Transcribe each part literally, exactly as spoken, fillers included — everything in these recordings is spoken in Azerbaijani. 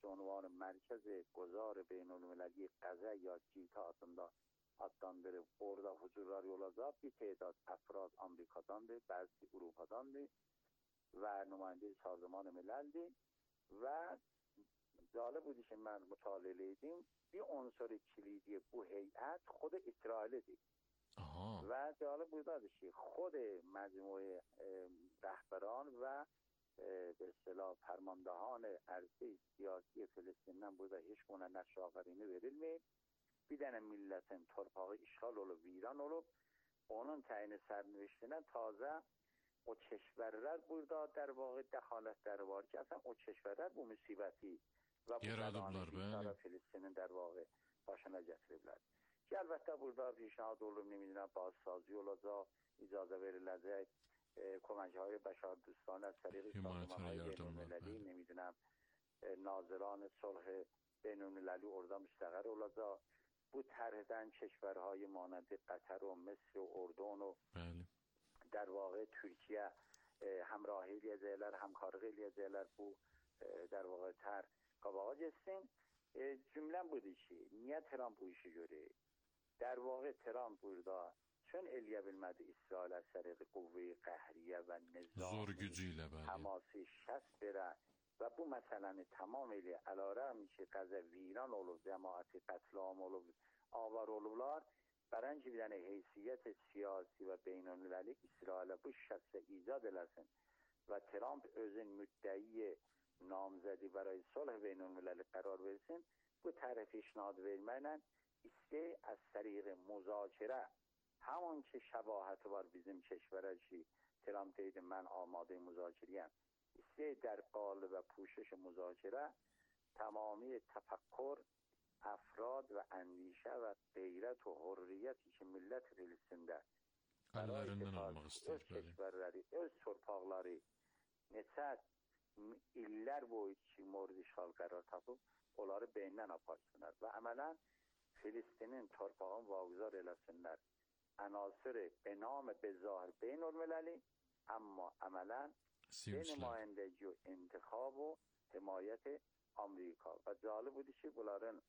عنوان مرکز گذار بین المللی غزه یا جیتا adlandırıb orada huzurlar olacaq. Bir تعداد افراد Amerikadandır, bəzi Avropadandır və nümayəndə Sazman Miləldir və cəlib budur ki, mən mütaliə etdim. Bir unsur kilidi bu heyət xud İsrailidir. Və cəlib buradadır ki, xud məcmui rəhbəran və به اصطلاح فرماندهان ارزی siyasi Filistin'den burada hiç buna nəşağırını verilmeyip bir dənə milletin torpağı işgal olup, viran olup onun təyini sərnişinə taze o keşverler burada der vaqi dəxalətləri var ki, aslında o keşverler bu müsibəti və bu bəlanı Filistin'in der vaqi başına gətiriblər. Ki, əlbəttə burada پیشنهاد olub, nemidirəm, bazısazı olacaq, icazə veriləcək. کمک‌های های بشر دوستانه از طریق سازمان‌های بین‌المللی نمیدونم ناظران صلح بین‌المللی اردن مستقر olacaq. Bu طرحدن کشورهای مانند قطر و مصر و اردن و بله. در واقع ترکیه همراهی edəcəklər, همکارlıq edəcəklər bu در واقع tər qabağa getsin. Cümlem budur ki, niye Trump bu işi görür? در واقع Trump burada چون الیه bilmədi İsrail از طریق قوه قهریه و نظام زور gücüyle حماسی şəst verə və bu məsələni tamamilə əlarəm ki, qəzə viran olub, cəmaati qətlam olub, avar olublar, bərənci bir dənə heysiyyət siyasi və beynəlməli İsrailə bu şəxsə icad eləsin və Trump özün müddəi namzədi برای صلح beynəlməli qərar versin, bu tərəf işnad verməklə istə از طریق مذاکره همون که شباهت var bizim کشورش ترامپ دیده من آماده مذاکره‌ام است در قالب و پوشش مذاکره تمامی تفکر افراد و اندیشه و غیرت و حریتی که millet Filistin'de əllərindən almaq istəyir. Öz kişiləri, öz torpaqları neçə illər boyu ki mورد işğal qərar tapıb onları beyindən aparsınlar və əmələn Filistin'in torpağını vaguzar eləsinlər. عناصر به نام به ظاهر بین المللی اما عملا به نمایندگی و انتخاب و حمایت آمریکا و جالب بودی که بولارن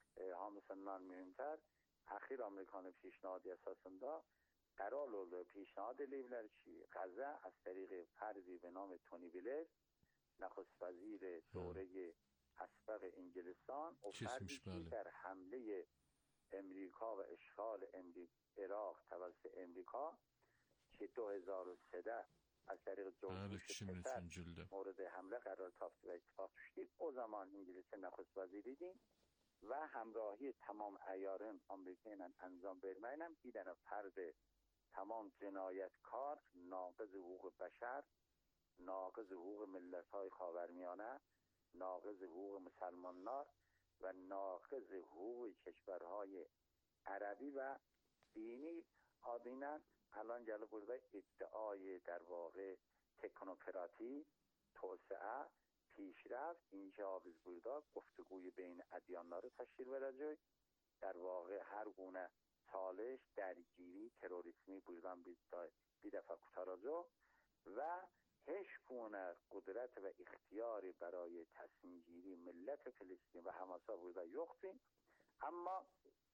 همسنان مهمتر اخیر آمریکان پیشنهادی اساسنده قرار oldu پیشنهاد لیبلر چی غزه از طریق فردی به نام تونی بلر نخست وزیر دوره اسبق انگلستان و فردی که در حمله امریکا و اشغال امریکا عراق توسط امریکا که دو هزار و سه از طریق جورج مورد حمله قرار تافت و اتفاق شد. o zaman İngiliz نخست وزیری و همراهی تمام عیاران آمریکایی‌ها انجام verməklə bir dənə فرد تمام جنایتکار ناقض حقوق بشر ناقض حقوق ملت‌های خاورمیانه ناقض حقوق مسلمانان و ناقض حقوق کشورهای عربی و دینی آدینن الان جلو برده ادعای در واقع تکنوکراتی توسعه پیشرفت اینجا biz burada گفتگوی بین ادیان‌ها رو تشکیل verəcək در واقع هر گونه چالش درگیری تروریسمی buradan bir defa kurtaracaq و هیچ گونه قدرت و اختیاری برای تصمیم گیری ملت فلسطین و حماسا burada yoxdur اما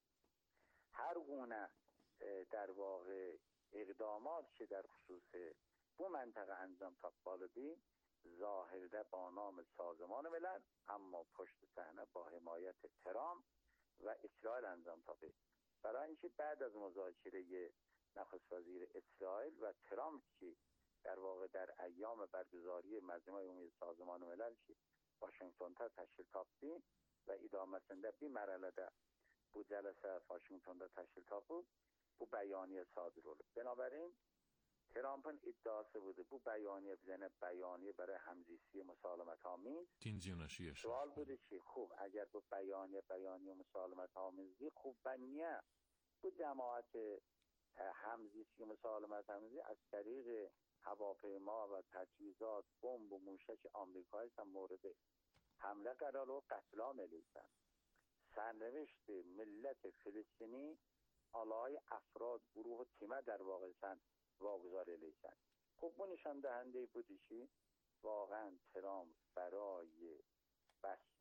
هر گونه در واقع اقدامات که در خصوص bu منطقه انجام تاپالدی ظاهرده با نام سازمان ملل اما پشت صحنه با حمایت ترامپ و اسرائیل انجام تاپید. برای اینکه بعد از مذاکره نخست وزیر اسرائیل و ترامپ که در واقع در ایام برگزاری مجمع عمومی سازمان ملل که واشنگتن تا تشکیل تاپید و ادامه‌سنده bir mərhələdə bu جلسه واشنگتن'da تشکیل تاپید bu بیانیه صادر oldu. بنابراین ترامپ'ın iddiası budur. Bu بیانیه bizene بیانیه برای همزیستی مسالمت آمیز. سوال budur ki خوب اگر bu بیانیه بیانیه مسالمت آمیزی خوب بنیه bu جماعت همزیستی مسالمت آمیزی از طریق هواپیما و تجهیزات بمب و موشک آمریکایی هم مورد حمله قرار و قتل عام الیسن. سرنوشت ملت فلسطینی alay افراد گروه و تیمه در واقع سن واگذار الیسن. خب bu نشان دهنده بودی که واقعا ترامپ برای بستن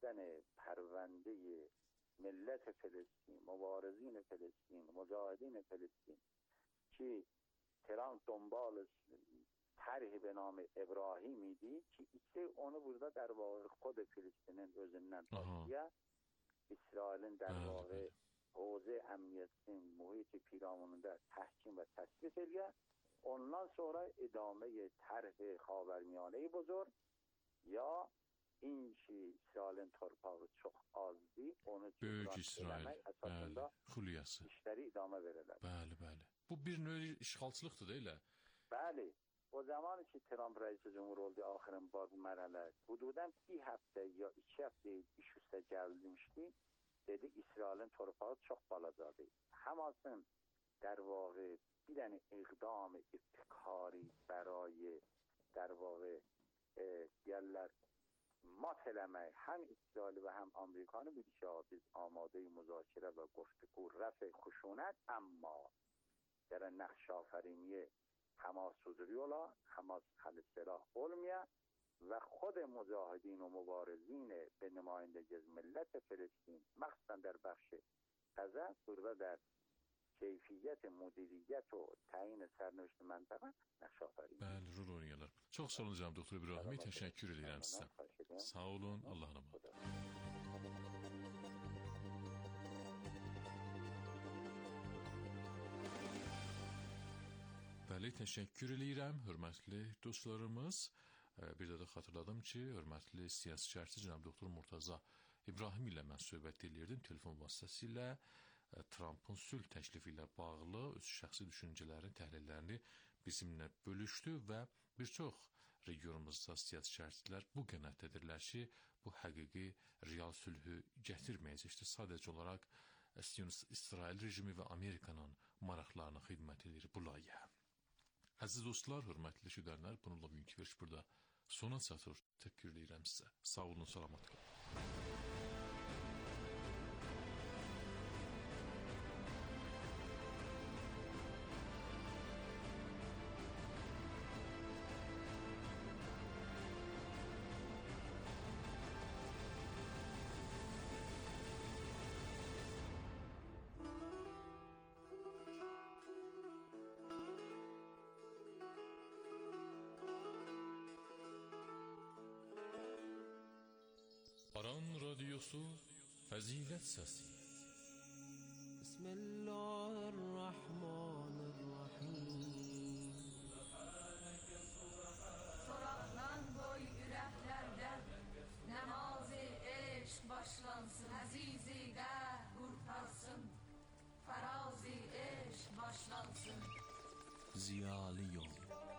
پرونده ملت فلسطین، مبارزین فلسطین، مجاهدین فلسطین که ترامپ دنبال طرحی به nam ابراهیم idi ki işte onu burada در واقع خود فلسطین'in özündən başlaya İsrail'in در واقع حوزه امنیتinin muhit پیرامونunda تحکیم و تثبیت ediyor. Ondan sonra idame طرح خاورمیانه بزرگ یا این ki İsrail'in torpağı çox azdı, onu Böyük İsrail, bəli, xülyası. İşləri idame verirlər. Bəli, bəli. Bu bir növ işğalçılıqdır da elə. Bəli. O zaman ki Trump reis cumhur oldu axırın bazı mərhələ, hududan bir həftə ya iki həftə iş üstə gəlmişdi. Dedi İsrail'in torpağı çox balacadır. Hamasın در واقع bir dənə iqdam ibtikari برای در واقع deyirlər mat eləmək həm İsrail və həm Amerikanı bir ki biz آماده müzakirə və گفتگو رفع خشونت اما در نقش آفرینی حماس حضوری ola حماس حل سلاح olmaya و خود مجاهدین و مبارزین به نمایندگی ملت فلسطین مخصوصا در بخش غزه burada در keyfiyyət, müdiriyyət o təyin sərnöştü məntəqə nəqş afərin. Bəli, rol oynayırlar. Çox sağ olun cənab doktor İbrahimi, təşəkkür edirəm sizə. Sağ olun, Allah'a emanet. Bəli, təşəkkür edirəm, hörmətli dostlarımız. Bir də də xatırladım ki, hörmətli siyasətçi cənab doktor Murtaza İbrahim ilə mən söhbət edirdim telefon vasitəsilə. Trump'ın sülh təklifi ilə bağlı öz şəxsi düşüncələrini, təhlillərini bizimlə bölüşdü və bir çox regionumuzda siyasətçilər bu qənaətdədirlər ki, bu həqiqi real sülhü gətirməyəcəkdir. Sadəcə olaraq İsrail rejimi və Amerikanın maraqlarına xidmət edir bu layihə. Əziz dostlar, hörmətli şüdərlər, bununla bugünkü veriş burada sona çatır. Təşəkkür edirəm sizə. Sağ olun, salamat qalın. Aran Radyosu Fəzilət Səsi. Bismillahirrahmanirrahim. Soraqdan qoy ürəklərdə Nəmaz-ı eşq başlansın, əzizidə qurtarsın, Fəraz-ı eşq başlansın. Ziyalı yol.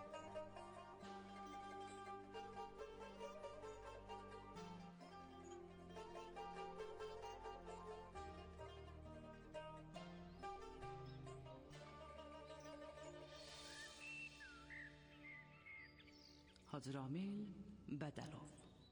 Hacı Ramil Bədəlov.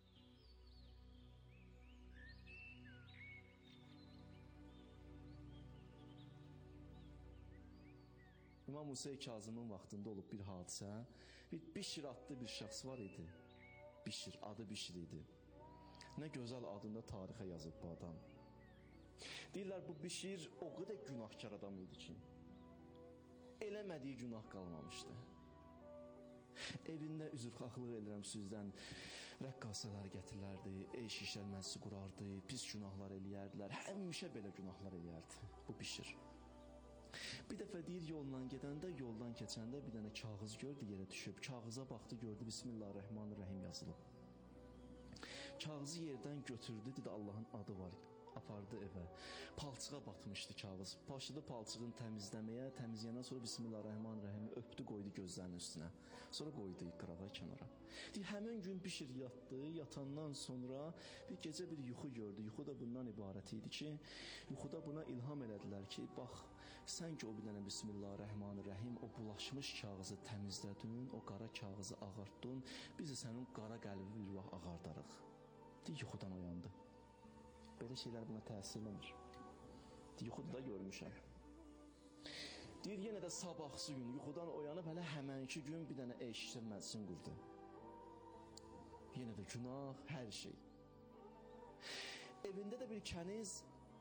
İmam Hüseyin Kazımın vaxtında olub bir hadisə. Bir Bişir adlı bir şəxs var idi. Bişir, adı Bişir idi. Nə gözəl adında tarixə yazıb bu adam. Deyirlər bu Bişir o qədər günahkar adam idi ki, eləmədiyi günah qalmamışdı. Evində üzrxahlıq edirəm sizdən, rəqqasələr gətirilərdi, eş işlər məclisi qurardı, pis günahlar eləyərdilər, həmişə belə günahlar eləyərdi bu Bişir. Bir dəfə deyir yoldan gedəndə, yoldan keçəndə bir dənə kağız gördü, yerə düşüb, kağıza baxdı, gördü Bismillahirrahmanirrahim yazılıb. Kağızı yerdən götürdü, dedi Allahın adı var, apardı evə. Palçığa batmışdı kağız. Başladı palçığını təmizləməyə, təmizləyəndən sonra Bismillahirrahmanirrahim öpdü, qoydu gözlərinin üstünə. Sonra qoydu qırağa, kənara. Deyir, həmin gün Bişir yatdı, yatandan sonra bir gecə bir yuxu gördü. Yuxu da bundan ibarət idi ki, yuxuda buna ilham elədilər ki, bax, sən ki o bir dənə Bismillahirrahmanirrahim o bulaşmış kağızı təmizlədin, o qara kağızı ağartdın, biz də sənin qara qəlbi bir vaxt ağardarıq. Deyir, yuxudan oyandı. Belə şeylər buna təsir eləmir. Yuxuda da görmüşəm. Deyir, yenə də sabahsı gün yuxudan oyanıb, hələ həmənki gün bir dənə eşitlər məclisin qurdu. Yenə də günah, hər şey. evində də bir kəniz,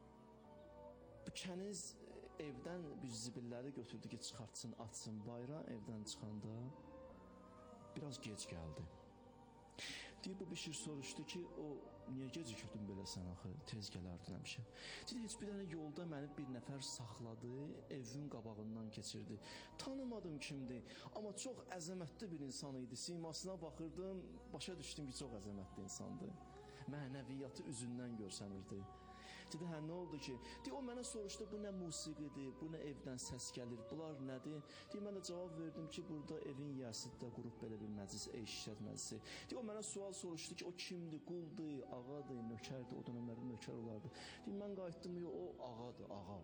bu kəniz evdən bir zibilləri götürdü ki, çıxartsın, atsın bayra. Evdən çıxanda biraz gec gəldi. Deyib, bu Bişir soruşdu ki, o niyə gecikdin belə sən axı, tez gələrdin həmişə. Deyib, heç bir dənə yolda məni bir nəfər saxladı, evin qabağından keçirdi. Tanımadım kimdir, amma çox əzəmətli bir insan idi. Simasına baxırdım, başa düşdüm ki, çox əzəmətli insandır. Mənəviyyatı üzündən görsənirdi. Dedi, hə, nə oldu ki? Deyib, o mənə soruşdu, bu nə musiqidir, bu nə evdən səs gəlir, bunlar nədir? Deyib, mən də cavab verdim ki, burada evin yəsidə qurub belə bir məclis, eşşət məclisi. Deyib, o mənə sual soruşdu ki, o kimdir, quldur, ağadır, nökərdir, o dönəmlərdə nökər olardı. Deyib, mən qayıtdım, o ağadır, ağa.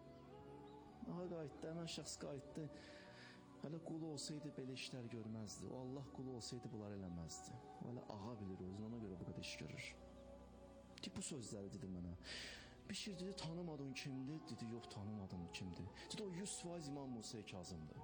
Ağa qayıtdı, həmən şəxs qayıtdı. Hələ qulu olsaydı belə işlər görməzdi. O Allah qulu olsaydı bunlar eləməzdi. O hələ ağa bilir özünü, ona görə bu qədər iş görür. Deyib, bu sözləri dedi mənə. Bişir dedi, tanımadın kimdir? Dedi, yox, tanımadım kimdir. Dedi, o yüz faiz İmam Musa Kazımdır.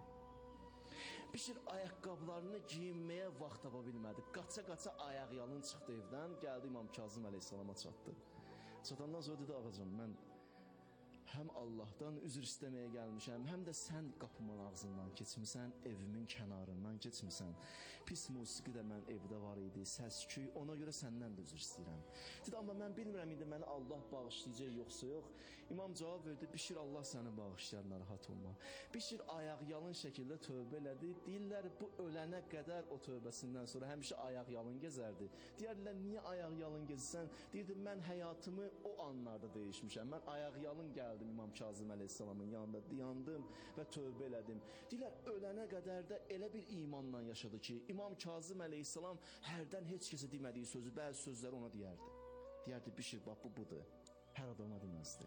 Bişir ayaqqabılarını giyinməyə vaxt tapa bilmədi. Qaça-qaça ayaq yalın çıxdı evdən, gəldi İmam Kazım əleyhissalama çatdı. Çatandan sonra dedi, ağacım, mən həm Allahdan üzr istəməyə gəlmişəm, həm də sən qapımın ağzından keçmisən, evimin kənarından keçmisən. Pis musiqi də mən evdə var idi, səs-küy, ona görə səndən də üzr istəyirəm. Dedi, amma mən bilmirəm indi məni Allah bağışlayacaq yoxsa yox. İmam cavab verdi, Bişir Allah səni bağışlayar, narahat olma. Bişir ayaq yalın şəkildə tövbə elədi. Deyirlər, bu ölənə qədər o tövbəsindən sonra həmişə ayaq yalın gezərdi. Deyərlər, niyə ayaq yalın gezirsən? Deyirdi, mən həyatımı o anlarda dəyişmişəm. Mən ayaq yalın gəldim İmam Kazım əleyhissalamın yanında, dayandım və tövbə elədim. Deyirlər, ölənə qədər də elə bir imanla yaşadı ki, İmam Kazım əleyhissalam hərdən heç kəsə demədiyi sözü, bəzi sözləri ona deyərdi. Deyərdi, Bişir, bax, bu budur. Hər adama deməzdi.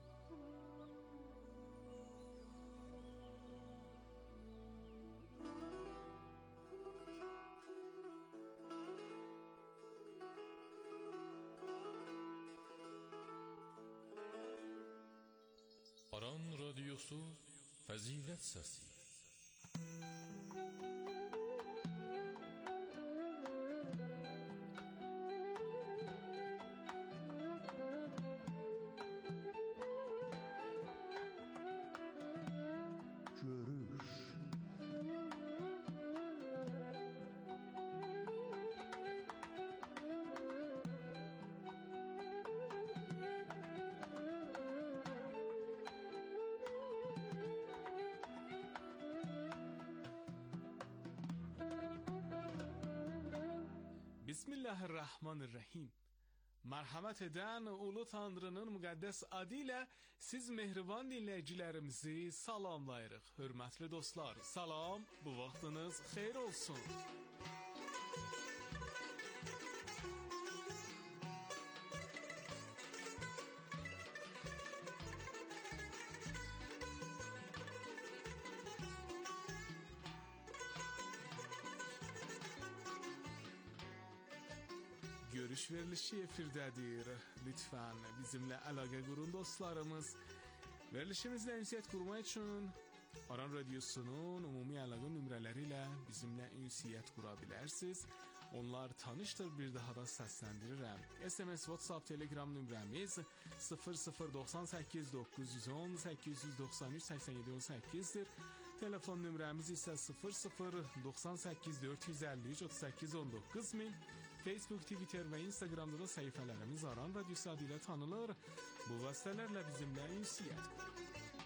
Aran Radyosu Fəzilət Səsi. Bismillahirrahmanirrahim. Mərhəmət edən Ulu Tanrının müqəddəs adı ilə siz mehriban dinləyicilərimizi salamlayırıq. Hörmətli dostlar, salam, bu vaxtınız xeyir olsun. Görüş verilişi efirdədir. Lütfən bizimlə əlaqə qurun dostlarımız. Verilişimizlə ünsiyyət qurmaq üçün Aran Radyosu'nun ümumi əlaqə nömrələri ilə bizimlə ünsiyyət qura bilərsiniz. Onlar tanışdır, bir daha da səsləndirirəm. S M S, WhatsApp, Telegram nömrəmiz sıfır sıfır doxsan səkkiz doqquz yüz on səkkiz yüz doxsan üç səksən yeddi on səkkizdir. Telefon nömrəmiz isə sıfır sıfır doxsan səkkiz dörd yüz əlli üç otuz səkkiz on doqquz min. Facebook, Twitter və Instagramda da səhifələrimiz Aran Radyosu adı ilə tanınır. Bu vasitələrlə bizimlə ünsiyyət qurun.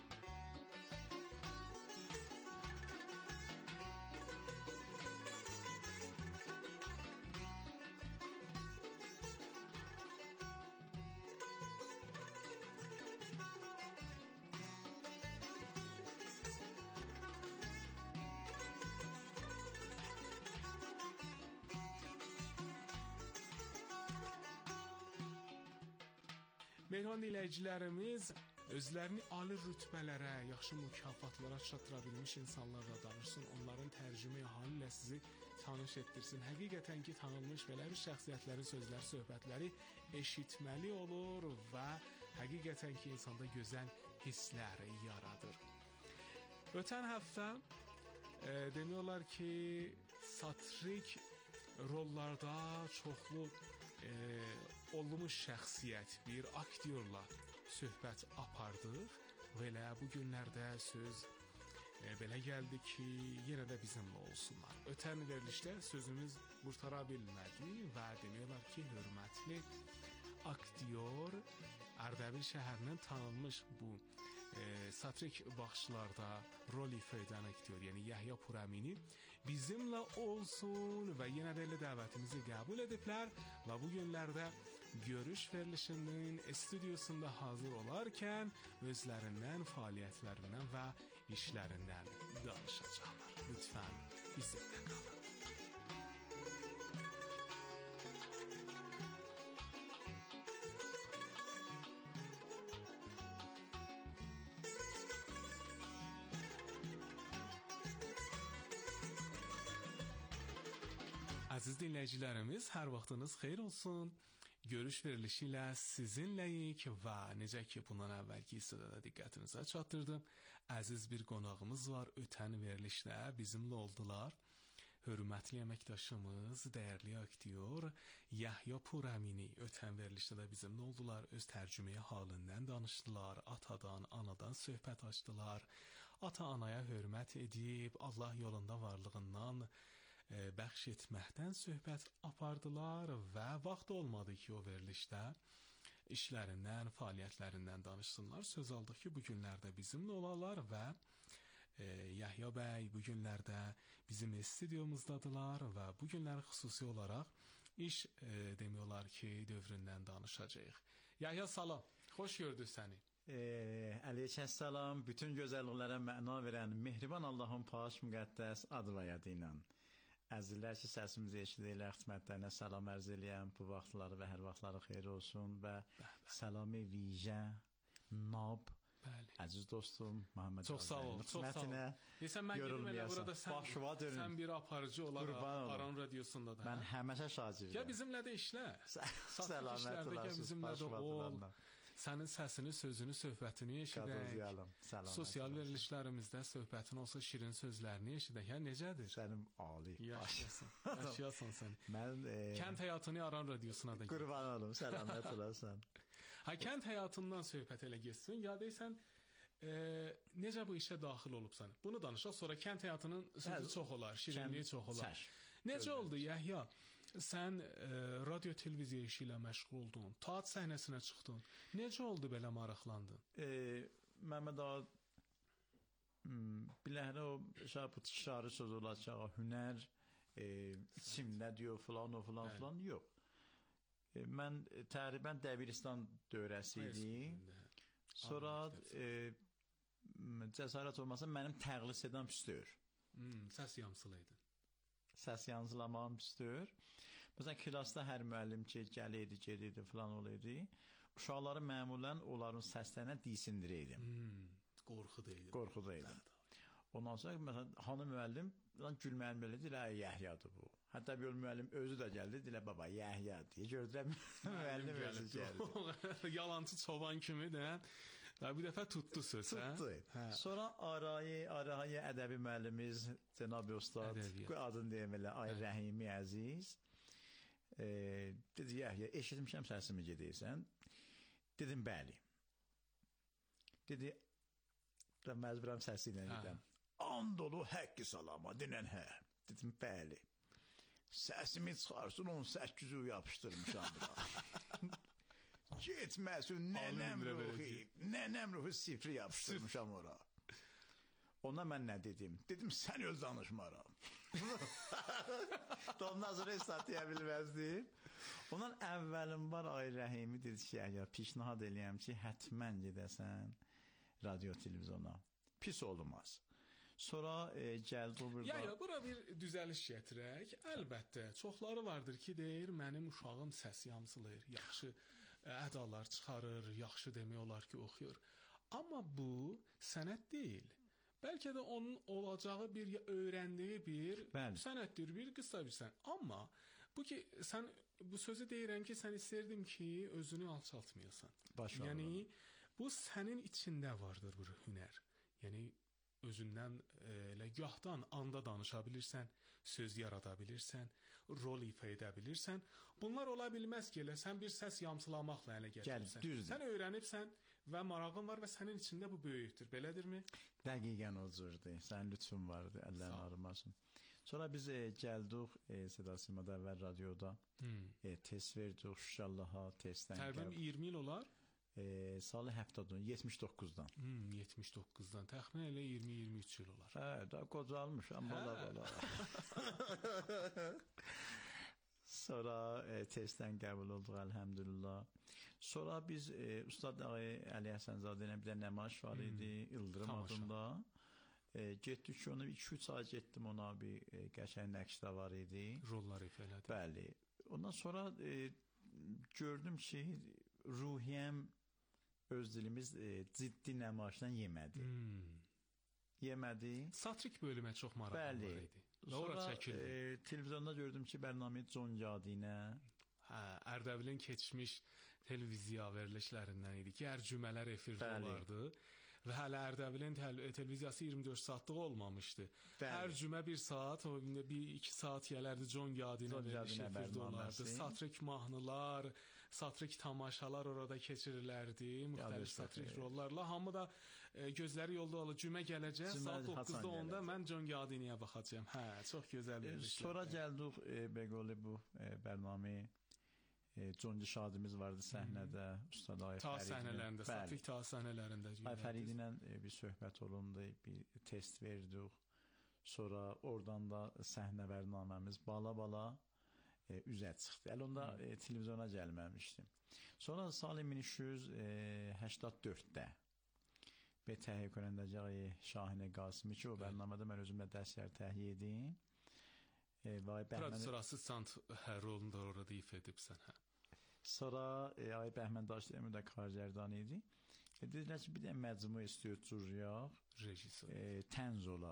Mehriban dinləyicilərimiz özlərini ali rütbələrə, yaxşı mükafatlara çatdıra bilmiş insanlarla danışsın, onların tərcümə halı ilə sizi tanış etdirsin. Həqiqətən ki, tanınmış belə bir şəxsiyyətlərin sözlər, söhbətləri eşitməli olur və həqiqətən ki, insanda gözəl hisslər yaradır. Ötən həftə e, demək olar ki, satrik rollarda çoxlu e, olmuş şəxsiyyət, bir aktyorla söhbət apardıq və elə bu günlərdə söz e, belə gəldi ki, yenə də bizimlə olsunlar. Ötən verilişdə sözümüz qurtara bilmədi və demək ki, hörmətli aktyor, Ərdəbil şəhərinin tanınmış bu e, satrik baxışlarda rol ifa edən aktyor, yəni Yahya Puramini bizimlə olsun və yenə də elə dəvətimizi qəbul ediblər və bu günlərdə görüş verilişinin studiosunda hazır olarkən özlərindən, fəaliyyətlərindən və işlərindən danışacaqlar. Lütfən bizimlə qalın. Əziz dinləyicilərimiz, hər vaxtınız xeyir olsun. Görüş verilişi ilə sizinləyik və necə ki bundan əvvəlki hissədə diqqətinizə çatdırdım. Əziz bir qonağımız var, ötən verilişdə bizimlə oldular. Hörmətli əməkdaşımız, dəyərli aktyor Yahya Puramini ötən verilişdə də bizimlə oldular. Öz tərcüməyə halindən danışdılar, atadan, anadan söhbət açdılar. Ata-anaya hörmət edib, Allah yolunda varlığından bəxş etməkdən söhbət apardılar və vaxt olmadı ki, o verilişdə işlərindən, fəaliyyətlərindən danışsınlar. Söz aldıq ki, bu günlərdə bizimlə olarlar və e, Yahya bəy bu günlərdə bizim studiomuzdadılar və bu günlər xüsusi olaraq iş e, demək olar ki, dövründən danışacağıq. Yahya, salam, xoş gördük səni. E, Əleyküm salam, bütün gözəlliklərə məna verən mehriban Allahın paş müqəddəs adı və yadı ilə. Əzizlər ki, səsimizi eşidirlər, xidmətlərinə salam ərz eləyəm, bu vaxtları və hər vaxtları xeyir olsun və salamı vicə, nab, əziz dostum, Muhammed Çox sağ ol, çox sağ ol. Desən, mən gedim elə burada sən, sən bir aparıcı olaraq Aran radiosunda da. Mən həməşə şagirdəm. Gəl bizimlə də işlə. Satrik işlərdə gəl bizimlə də ol. Sənin səsini, sözünü, söhbətini eşidək. Sosial verilişlərimizdə söhbətin olsa şirin sözlərini eşidək. Hə, necədir? Sənin ali. Yaşayasın, yaşayasın sən. Mən... E... Kənd həyatını Aran radiosuna da gəl. Qurban olum, səlamət olasın. Ha, kənd həyatından söhbət elə geçsin. Ya deysən, e, necə bu işə daxil olubsan? Bunu danışaq, sonra kənd həyatının sözü çox olar, şirinliyi çox olar. Necə oldu, Yahya? Sən e, radio televiziya işi ilə məşğul oldun, teatr səhnəsinə çıxdın. Necə oldu belə maraqlandın? E, Məhəmməd ağa, biləhlə o bu tişarı söz olacaq, hünər, e, içimdə diyor, filan o, filan Bəli. filan, yox. E, mən təqribən Dəbiristan dövrəsi idi. Sonra e, cəsarət olmasa mənim təqlis edən püstür. Hmm, səs yamsılaydın. Səs yansılamam püstür. Məsələn, klasda hər müəllim ki, gəlirdi, gelirdi, filan olaydı. Uşaqları məmulən onların səslərinə disindirəydim. Hmm, qorxu deyildim. Qorxu deyildim. Ondan sonra, məsələn, hanı müəllim, gülməyən belə deyil, Yahyadır bu. Hətta bir müəllim özü də gəldi, dilə, baba, Yahya deyə gördürəm, müəllim özü gəldi. Yalancı çoban kimi də, bir dəfə tutdu söz. Tutdu. Hə? Sonra Arayi, Arayi ədəbi müəllimiz, Cənab-ı Ustad, adını deyəm elə, Ay Rəhimi Əziz, e, dedi, Yahya, eşitmişəm səsimi gedirsən. Dedim, bəli. Dedi, məcburam səsi ilə gedən. And olu həqqi salama, dinən hə. Dedim, bəli. Səsimi çıxarsın, on səkkizi yapışdırmışam bura. Getməsin, nənəm ruhi, nənəm ruhi sifri yapışdırmışam ora. Ona mən nə dedim? Dedim, sən öz danışmaram. Ondan sonra esat deyə bilməzdim. Ondan əvvəlim var, Ay Rəhimi dedi ki, ya, pişnahad eləyəm ki, hətmən gedəsən radio televizyona. Pis olmaz. Sonra e, gəldi o burada... Ya, ya, bura bir düzəliş gətirək. Əlbəttə, çoxları vardır ki, deyir, mənim uşağım səs yamsılayır, yaxşı ədalar çıxarır, yaxşı demək olar ki, oxuyur. Amma bu sənət deyil. Bəlkə də onun olacağı bir, ya öyrəndiyi bir Bəli. sənətdir, bir qısa bir sənət. Amma bu ki, sən bu sözü deyirəm ki, sən istərdim ki, özünü alçaltmayasan. Başarılı. Yəni, bu sənin içində vardır bu hünər. Yəni, özündən e, elə gahdan anda danışa bilirsən, söz yarada bilirsən, rol ifa edə bilirsən. Bunlar ola bilməz ki, elə sən bir səs yamsılamaqla ələ gətirsən. Sən öyrənibsən və marağın var və sənin içində bu böyükdür. Belədirmi? Dəqiqən o cürdür. Sənin lütfün vardı, əllərin ağrımasın. Sonra biz e, gəldik e, Seda Simada əvvəl radioda hmm. e, test verdik Şuşallaha, testdən. Təqribən iyirmi il olar? E, salı həftədən, yetmiş doqquzdan. Hmm, yetmiş doqquzdan. Təxminən elə iyirmi iyirmi üç il olar. Hə, daha qocalmış, amma olar olar. Sonra e, testdən qəbul olduq, əlhəmdülillah. Sonra biz e, Ustad Ağay Əli Həsənzadə ilə bir də nəmayiş var idi, hmm. İldırım adında. E, getdik ki, onu iki üç ay getdim, ona bir e, qəşəng nəqşdə var idi. Rollar ifa elədi. Bəli. Ondan sonra e, gördüm ki, ruhiyəm öz dilimiz e, ciddi nəmaişdən yemədi. Hmm. Yemədi. Satrik bölümə çox maraqlı var idi. Sonra e, televizyonda gördüm ki, bərnamə Con Yadinə. Hə, Ərdəbilin keçmiş televiziya verilişlərindən idi ki, hər cümələr efirdə olardı. Və hələ Ərdəbilin tel televiziyası iyirmi dörd saatlıq olmamışdı. Bəli. Hər cümə bir saat, o bir iki saat gələrdi Con Yadinə veriliş efirdə olardı. Satrik mahnılar, satrik tamaşalar orada keçirilərdi, müxtəlif satrik rollarla. Hamı da e, gözləri yolda olur. Cümə gələcək, saat doqquzda onda mən Con Yadinəyə baxacağam. Hə, çox gözəl verilişlər. Sonra gəldik e, Beqoli bu e, bərnaməyə. E, Concu Şadimiz vardı səhnədə, Ustad Ay ta səhnələrində, satrik ta səhnələrində. Ay Fəridinlə e, bir söhbət olundu, bir test verdik. Sonra oradan da səhnə bərnaməmiz bala-bala e, üzə çıxdı. Əl onda e, televizyona gəlməmişdim. Sonra salı min üç yüz həştad dörddə bir təhiyyə کنندگی Şahinə Qasimi ki, o bərnamədə mən özümlə dərslər təhiyyə edim. E, Prodüser assistant hə, rolunda orada ifa edibsən, hə. Sonra e, Ay Bəhmən Daşdəmir də kargərdan idi. E, dedilər ki, bir də məcmu istiyor cürriyaq. Rejissor. E, tənz ola.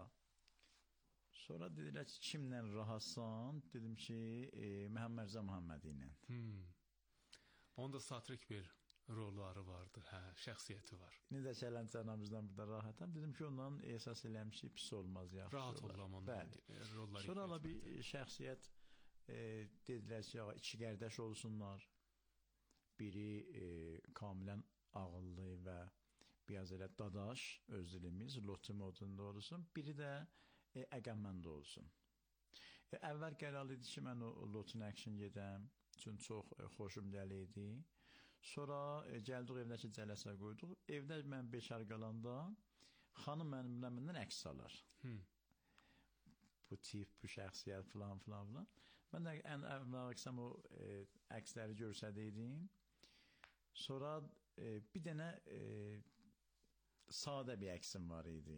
Sonra dedilər ki, kimlə rahatsan? Dedim ki, e, Məhəmməd Rza Muhammədi ilə. Hmm. Onda satrik bir rolları vardı, hə, şəxsiyyəti var. İndi də Kələncənamızdan bir də rahatam. Dedim ki, ondan əsas eləmişik, pis olmaz, yaxşı. Rahat olam ondan. Bəli. Sonra da bir şəxsiyyət e, dedilər ki, iki qardaş olsunlar. Biri e, kamilən ağıllı və biraz elə dadaş, öz dilimiz, lotu modunda olsun. Biri də e, əqəmməndə olsun. E, əvvəl qərar idi ki, mən o lotun action gedəm. Çünki çox e, xoşum dəli idi. Sonra e, gəldik evdəki cələsə qoyduq. Evdə mən beşər qalanda xanım mənimlə məndən əks alır. Hmm. Bu tip, bu şəxsiyyət filan filan filan. Mən də ən əvvəl əksəm o e, əksləri görsədiydim. Sonra e, bir dənə e, sadə bir əksim var idi.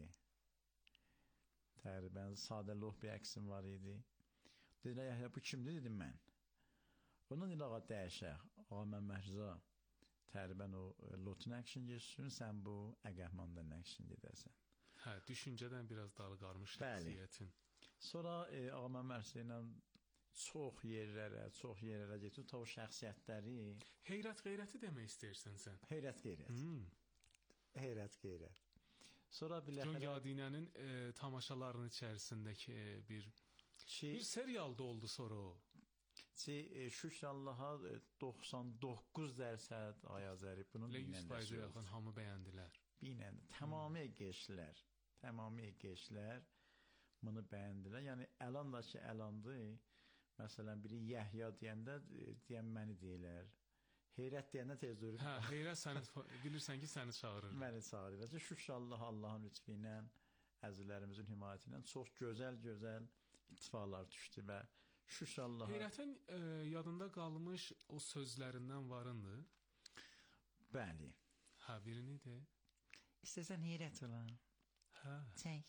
Təqribən sadə loh bir əksim var idi. Dedilər, ya, bu kimdir, dedim mən. Ondan deyil, ağa dəyişək. Ağa Məhəmməd Rza təqribən o lotun action geçsin, sən bu əqəhmandan action gedərsən. Hə, düşüncədən biraz dalı qarmış şəxsiyyətin. Sonra e, ağa Məhəmməd Rza ilə çox yerlərə, çox yerlərə getdi. Ta o şəxsiyyətləri... Heyrət qeyrəti demək istəyirsən sən? Heyrət qeyrət. Hmm. Heyrət qeyrət. Sonra biləxərə... Con Yadinənin e, tamaşalarının içərisindəki e, bir... Ki, bir serialda oldu sonra o. Ki, e, Şükranlığa e, doxsan doqquz dərsə Ayazəri bunun binəndəsi oldu. Yaxın hamı bəyəndilər. Binəndə. Tamamilə hmm. geçdilər. Tamamilə geçdilər. Bunu bəyəndilər. Yəni, əlanda ki, əlandı... Məsələn, biri Yəhya deyəndə, deyən məni deyilər. Heyrət deyəndə tez durur. Hə, heyrət səni, bilirsən ki, səni çağırır. Məni çağırır. Şükranlıq Allahın lütfü ilə, əzizlərimizin himayəti ilə çox gözəl-gözəl ittifaqlar düşdü və şükranlığa... Heyrətin e, yadında qalmış o sözlərindən varındır? Bəli. Hə, birini de. İstəsən heyrət olan. Hə. Çək.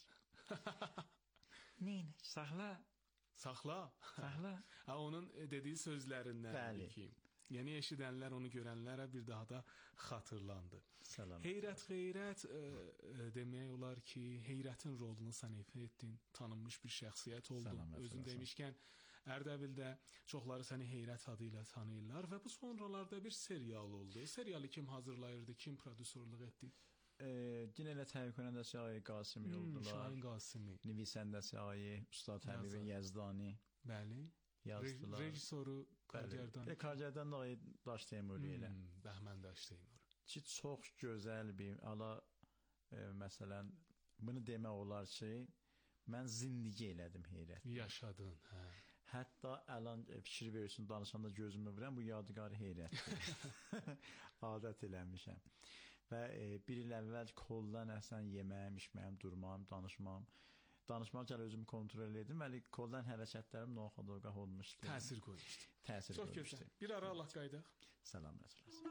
Neynə? Saxla. Saxla. Saxla. Ha, onun dediyi sözlərindən ki, yəni eşidənlər, onu görənlərə bir daha da xatırlandı. Salam. Heyrət, xeyrət e, e, demək olar ki, heyrətin rolunu sən ifa etdin, tanınmış bir şəxsiyyət oldun. Salam, özün salam. Demişkən, Ərdəbildə çoxları səni heyrət adıyla tanıyırlar və bu sonralarda bir serial oldu. Serialı kim hazırlayırdı, kim prodüserlik etdi? Yine elə təyin edəsi Ağay Qasimi oldular. Şahin Qasimi. Nivisəndəsi Ağay Ustad Həbib Yezdani. Bəli. Yazdılar. Rejissoru Kargerdan. Elə Kargerdan da Ağay Daş Teymuri ilə. Bəhmən Daş Teymur. Ki çox gözəl bir ala e, məsələn bunu demək olar ki, mən zindigi elədim heyrət. Yaşadın, hə. Hətta əlan fikir verirsin, danışanda gözümü vurən bu yadigarı heyrətdir. Adət eləmişəm. Və e, bir il əvvəl koldan əsən yeməyim, içməyim, durmam, danışmam. Danışmaq gəl özümü kontrol edim. Bəli, koldan hərəkətlərim noxodoqah olmuşdu. Təsir qoymuşdu. Təsir Çox qoymuşdu. gözəl. Bir ara Allah qaydaq. Salam Rəsulullah.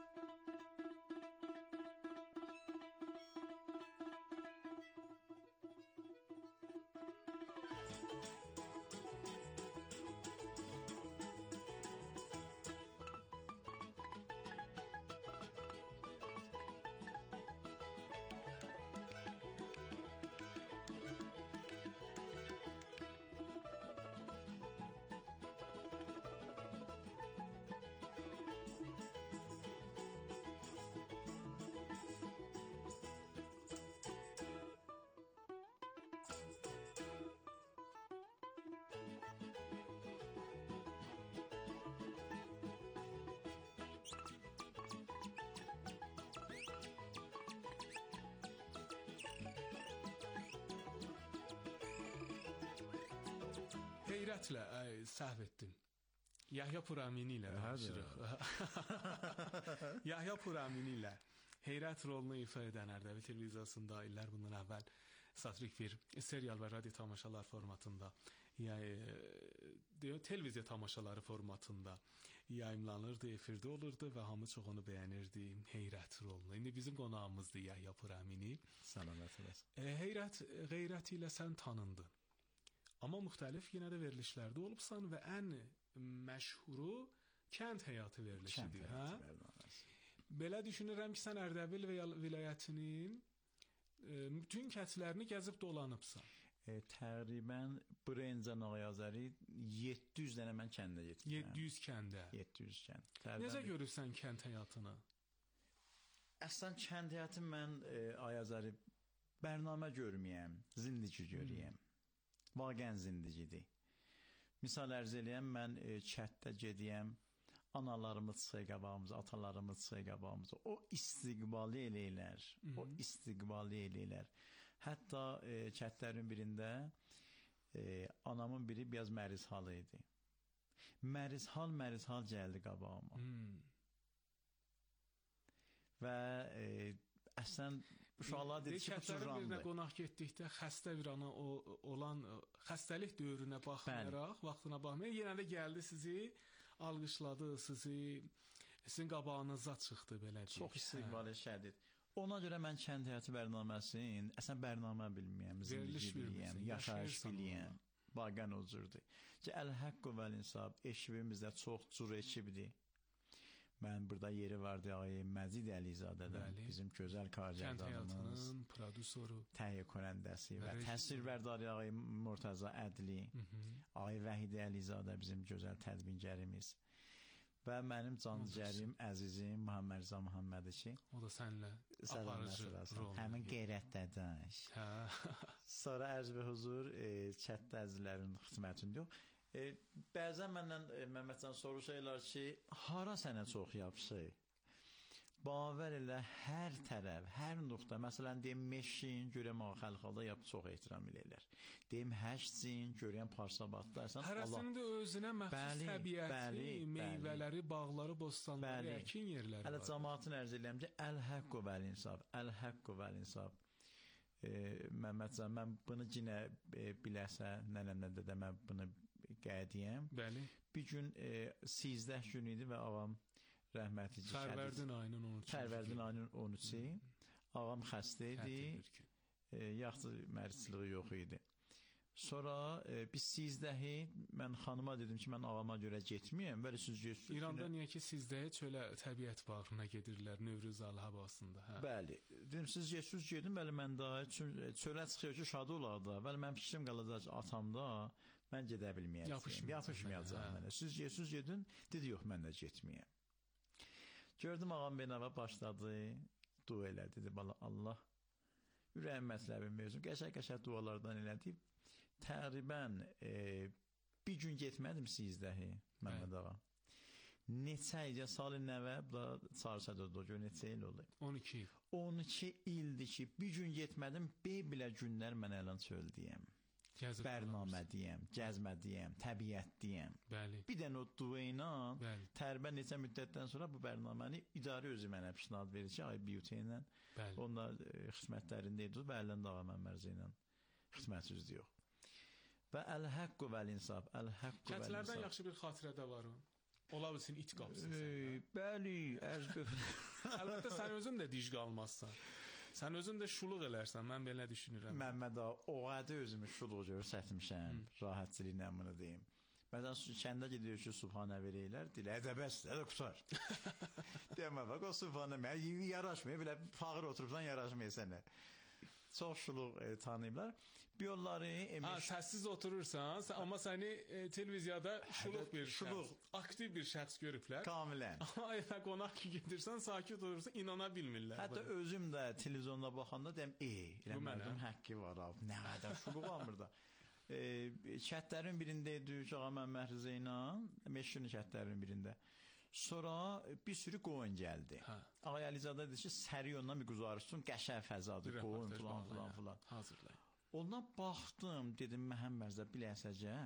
Heyrətlə ə, səhv etdim. Yahya Puramini ilə danışırıq. Yahya Puramini ilə Heyrət rolunu ifa edən Ərdəbil televiziyasında illər bundan əvvəl satirik bir serial və radio tamaşalar formatında, yəni deyə televiziya tamaşaları formatında yayımlanırdı, efirdə olurdu və hamı çox onu bəyənirdi, Heyrət rolunu. İndi bizim qonağımızdır Yahya Puramini. Salamat olasın. E, Heyrət, Qeyrət ilə sən tanındın. Amma müxtəlif yenə də verilişlərdə olubsan və ən məşhuru kənd həyatı verilişidir, hə? Belə düşünürəm ki, sən Ərdəbil vilayətinin e, bütün kəndlərini gəzib dolanıbsan. E, təqribən Brəncan Ağayazəri yeddi yüz dənə mən kəndə getdim. yeddi yüz kəndə. yeddi yüz kənd. Təqribən necə görürsən kənd həyatını? Əslən kənd həyatı mən e, Ayazəri bərnamə görməyəm, zindigi görəyəm. Hmm. Vaqən zindigidir. Misal ərz eləyəm, mən e, kətdə gediyəm, analarımız çıxır qabağımıza, atalarımız çıxır qabağımıza. O istiqbalı eləyirlər, hmm. o istiqbalı eləyirlər. Hətta e, kətlərin birində e, anamın biri biraz mərizhalı idi. Mərizhal, mərizhal gəldi qabağıma. Hmm. Və e, əslən uşaqlar dedi ki, bu kətlərin birinə qonaq getdikdə xəstə bir ana o, olan xəstəlik dövrünə baxmayaraq, vaxtına baxmayaraq, yenə də gəldi sizi, alqışladı sizi, sizin qabağınıza çıxdı belə. Çox istiqbalı şədid. Ona görə mən kənd həyatı bərnaməsinin, əslən bərnamə bilməyəm, zindigi bilməyəm, yaşayış bilməyəm, vaqən ocurdur. Ki, Əl-Həqqü vəl-İnsab eşibimizdə çox cür eşibdir. Mən burada yeri vardı Ağay Məzid Əlizadədən, bizim gözəl kargərdanımız, kənd həyatının prodüsoru, təhiyyə konəndəsi və təsvirbərdari Ağay Murtaza Ədli, Ağay Vəhid Əlizadə bizim gözəl tədbingərimiz və mənim cancərim, əzizim Muhammed Rza Muhammədi ki, o da səninlə aparıcı rol. Həmin qeyrətdədaş. Sonra ərz və huzur e, çətdə əzizlərin xidmətində yox. E, bəzən məndən e, Məmmədcan soruşaylar ki, hara sənə çox yapışır? Bavər elə hər tərəf, hər nöqtə, məsələn, deyim, meşin, görəm xəlxalda yap, çox ehtiram eləyirlər. Deyim, həşcin, görəm Parsabadlarsan. Hərəsinin də özünə məxsus təbiəti, meyvələri, bağları, bostanları, əkin yerləri var. Hələ cəmaatın ərz eləyəm ki, Əl-Həqqü vəl-İnsab, Əl-Həqqü vəl-İnsab. E, Məmmədcan, mən bunu yenə e, biləsə, nənəmlə dedəmə bunu qədiyəm. Bəli. Bir gün e, sizdə gün idi və ağam rəhmətli Fərvərdin ayının on üçü. Fərvərdin ayının on üçü. Ağam xəstə idi. E, yaxşı mərdçiliyi yox idi. Sonra e, biz sizdəhi, mən xanıma dedim ki, mən ağama görə getməyəm. Bəli, siz getsin. İranda niyə ki sizdə çölə təbiət bağına gedirlər Nevruz al-Havasında, hə? Bəli. Dedim, siz getsiz gedin, bəli, mən daha çölə çıxıyor ki, şadı olar da. Bəli, mən fikrim qalacaq atamda. Mən gedə bilməyəcəyim, yapışmayacaq mənə. Siz getsiz gedin, dedi, yox, mən də getməyəm. Gördüm, ağam Benava başladı, dua elədi, dedi, bala, Allah ürəyim mətləbi mövzu, qəşəng-qəşəng dualardan elədik. Təqribən e, bir gün getmədim sizdəhi, Məmməd ağa. Neçə ilcə salı nəvə, bu da çarşıda da gör neçə il oldu. on iki il. on iki ildir ki, bir gün getmədim, belə günlər mən əlan çöldəyəm. Bərnamə deyəm, gəzmə deyəm, təbiət deyəm. Bəli. Bir dənə o dua ilə tərbə neçə müddətdən sonra bu bərnaməni idarə özü mənə pişnad verir ki, ay Beauty ilə onlar e, xidmətlərində idi, bələn Dağa Məmmərzi ilə xidmət üzrə yox. Və əl-həqqu vəl-insaf, əl-həqqu vəl-insaf. Kəndlərdən yaxşı bir xatirə də var o. Ola bilsin it qapsın e, sən. Bəli, ərz Əlbəttə sən özün də diş qalmazsan. Sən özün də şuluq elərsən, mən belə düşünürəm. Məmməd ağa, o adı özümü şuluq görsətmişəm, rahatçılıqla bunu deyim. Məsələn, kəndə gidiyor ki, subhanə verəylər, dilə ədəbəs, ədə qutar. Deyəmə, bax, o subhanə mənə yaraşmıyor, belə fağır oturubdan yaraşmıyor sənə. Çox şuluq e, tanıyıblar. Bir yolları... Ha, səssiz oturursan, amma səni e, televiziyada şuluq bir şuluq, aktiv bir şəxs görüblər. Kamilən. Amma evə qonaq ki gedirsən, sakit olursan, inana bilmirlər. Hətta bana. Özüm də televizyonda baxanda deyəm, ey, elə mərdum həqqi var abi, nə qədər şuluq var burada. E, kətlərin birində idik Ağa Məmmərzi ilə, Meşgün kətlərin birində. Sonra bir sürü qoyun gəldi. Ağa Əlizadə dedi ki, səri ondan bir quzarışsın, qəşəng fəzadır, qoyun falan falan falan. Hazırlayın. Ondan baxdım, dedim Məhəmməddə biləsəcə,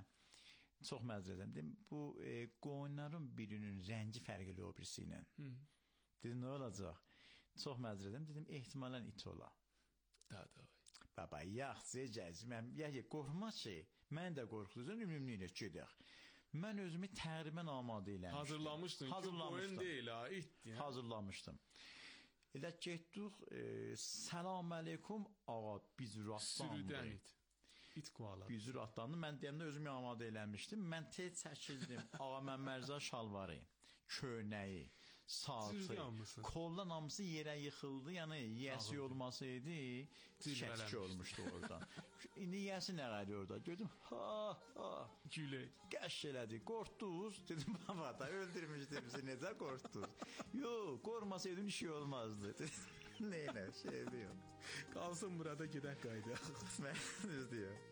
çox məzrədəm. Dedim, bu e, qoyunların birinin rəngi fərqli o birisi ilə. Dedim, nə olacaq? Çox məzrədəm, dedim, ehtimalən it ola. Da, da. Baba, yaxşı, gəzməm, yəni qorxma ki, mən də qorxduzum, ümumlu ilə gedək. Mən özümü təqribən amadə eləmişdim. Hazırlamışdın ki, qoyun deyil ha, itdir. Hazırlamışdım. Elə getdik, e, salam əleykum, ağa, biz rastlandı. Sürüdən it. İt qovalar. Biz rastlandı, mən deyəndə özümü amadə eləmişdim. Mən tez çəkildim, Ağa Məmmərzi şalvarı, köynəyi, saatı, koldan hamısı yerə yıxıldı, yəni yiyəsi olmasaydı, şəkki olmuşdu oradan. İndi yiyəsi nə qədi orada? Gördüm, ha, ha, gülək. Qəş elədi, qorxdunuz. Dedim, baba da öldürmüşdüm sizi, necə qorxdunuz? Yox, qorxmasaydım şey olmazdı. Neynə, şey deyim. Qalsın burada gedək qayda. Mən düz deyim.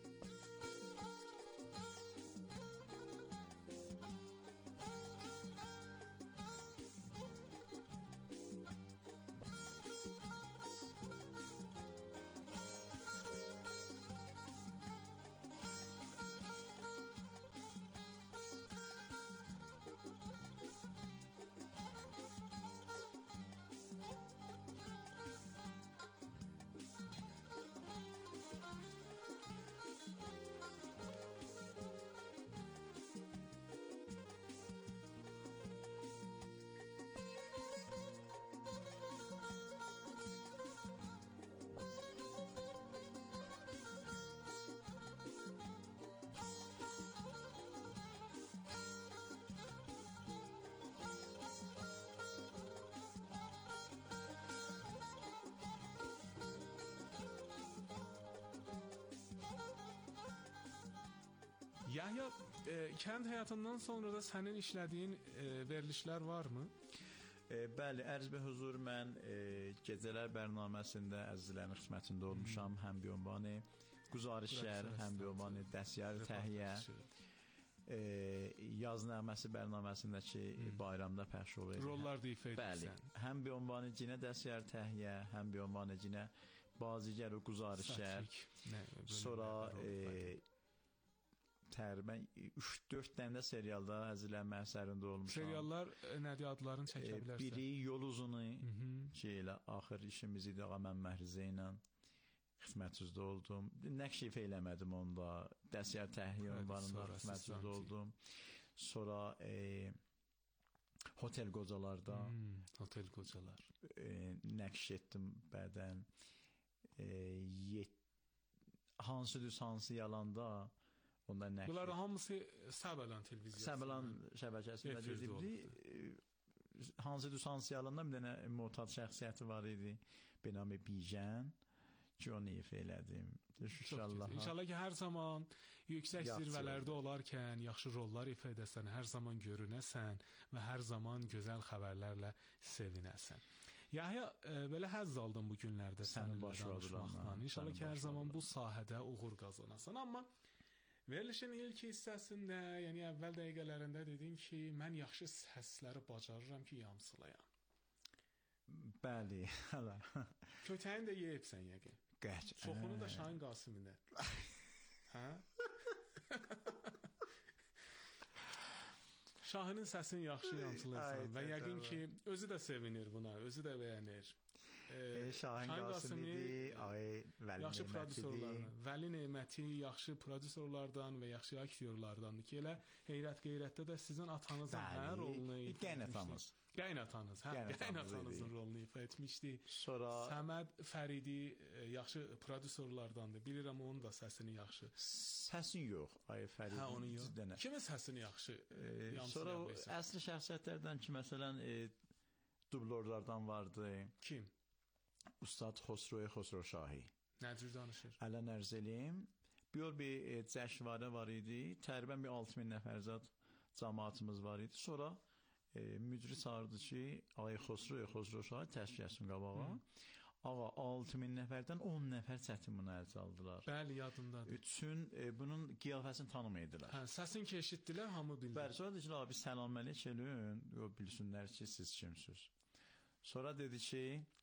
Yahya, e, kənd həyatından sonra da sənin işlədiyin e, verilişlər varmı? E, bəli, ərz və huzur, mən e, gecələr bərnaməsində əzizlərin xidmətində olmuşam, hmm. həm biyonbani quzarışlar, həm biyonbani dəstyar təhiyyə, e, yaz nəğməsi bərnaməsindəki hmm. bayramda pəxş olur. Rollar da ifa edirsən. Bəli, həm biyonbani cinə dəstyar təhiyyə, həm biyonbani cinə bazıgər o quzarışlar. Sonra e, təqribən üç dörd dənə serialda əzizlərin məhsərində olmuşam. Seriallar nədir, adlarını çəkə bilərsən? Biri Yol Uzunu ki, elə axır işimiz idi, Ağa Məmmərzi ilə xidmət üzrə oldum. Nəqş ifa eləmədim onda, dəstyar təhiyyə ünvanında xidmət üzrə oldum. Sonra e, Hotel Qocalarda hmm, Hotel Qocalar e, nəqş etdim bədən. E, yet, hansı düz, hansı yalanda bunlar hamısı Səbəlan televiziyası. Səbəlan şəbəkəsində gedirdi. Hansı düz, hansı yalanda bir dənə motad şəxsiyyəti var idi. Benami Bijan ki, onu ifa elədim. İnşallah. İnşallah ki, hər zaman yüksək zirvələrdə olarkən yaxşı rollar ifa edəsən, hər zaman görünəsən və hər zaman gözəl xəbərlərlə sevinəsən. Yahya, e, belə həzz aldım bu günlərdə səninlə danışmaqdan. İnşallah ki, hər zaman bu sahədə uğur qazanasan. Amma verilişin ilk hissəsində, yəni əvvəl dəqiqələrində dedin ki, mən yaxşı səsləri bacarıram ki, yamsılayam. Bəli, hələ. Kötəyini də yeyibsən yəqin. Qəç. Çoxunu da Şahin Qasimindən. Hə? Şahinin səsini yaxşı yamsılayırsan və yəqin ki, özü də sevinir buna, özü də bəyənir. E, Şahin Qasimidir, ay Vəli yaxşı Nemətidir. Vəli Neməti yaxşı prodüserlərdən və yaxşı aktyorlardandır ki, elə Heyrət Qeyrətdə də sizin atanızın hər rolunu ifa etmişdi. Qaynatanız, hə, qaynatanızın rolunu ifa etmişdi. Sonra Səməd Fəridi yaxşı prodüserlərdandır. Bilirəm onun da səsini yaxşı. Səsin yox, ay Fəridi. Hə, onun yox. Kimin səsini yaxşı e, Sonra əsli şəxsiyyətlərdən ki, məsələn, e, dublorlardan vardı. Kim? Ustad Xosroy Xosroşahi. Nə cür danışır? Ələn ərz eləyim. Bir bir e, cəşvarə var idi. Təqribən bir altı min nəfər zad cəmaatımız var idi. Sonra e, müdiri çağırdı ki, ay Xosroy Xosroşahi təşkil etsin qabağa. Ağa altı min nəfərdən on nəfər çətin bunu əl çaldılar. Bəli, yadımdadır. Üçün e, bunun qiyafəsini tanımaydılar. Hə, səsin ki eşitdilər, hamı bildi. Bəli, sonra dedi ki, abi salam əleyk elin, o bilsinlər ki, siz kimsiniz. Sonra dedi ki,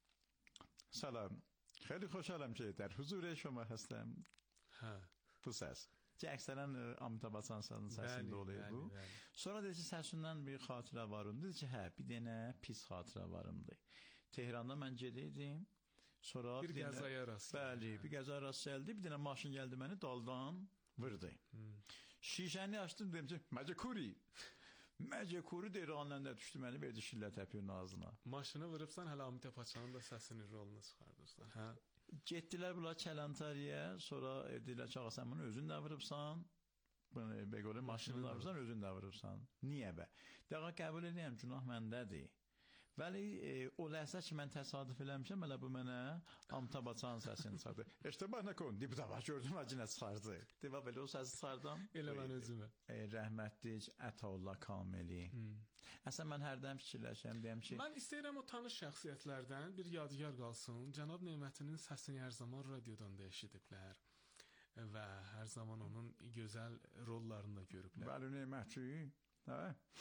salam, xeyli xoşalam ki, در حضور شما هستم. Hə. Bu səs. Ki, əksərən Amitabh Bachchan'ın səsində oluyor bu. Bəli. Sonra dedi ki, səsindən bir xatirə varım. Dedi ki, hə, bir dənə pis xatirə varımdı. Tehranda mən gediydim. Sonra bir qəzaya rast gəldi. Bəli, bir qəzaya rast gəldi. Bir dənə maşın gəldi məni daldan vurdu. Hmm. Şişəni açdım, dedim ki, Məcəkuri. Məcəkuri deyir, anləndə düşdü məni, verdi şillə təpiyin ağzına. Maşını vurubsan, hələ Amitabh Bachchan'ın da səsinin rolunu çıxardırsan. Hə? Getdilər bunlar Kələntariyə, sonra dedilər ki, ağa, sən bunu özün də vurubsan. Beqolə maşını da vurubsan, özün də vurubsan. Niyə bə? Dəqa qəbul edəyəm, günah məndədir. Vəli e, o ləhsə ki, mən təsadüf eləmişəm, elə bu mənə Amitabh Bachchan'ın səsini çıxardı. İşte bax, nə kon, dib da bax, gördüm, acı nə çıxardı. Dib belə o səsi çıxardım. Elə mən özümə. E, rəhmətlik Ətaullah Kamili. Hmm. Əsən mən hərdən fikirləşəm, deyəm ki... Mən istəyirəm o tanış şəxsiyyətlərdən bir yadigar qalsın. Cənab Nemətinin səsini hər zaman radiodan da eşidiblər. Və hər zaman onun gözəl rollarını da görüblər. Bəli, Nemətçi, hə?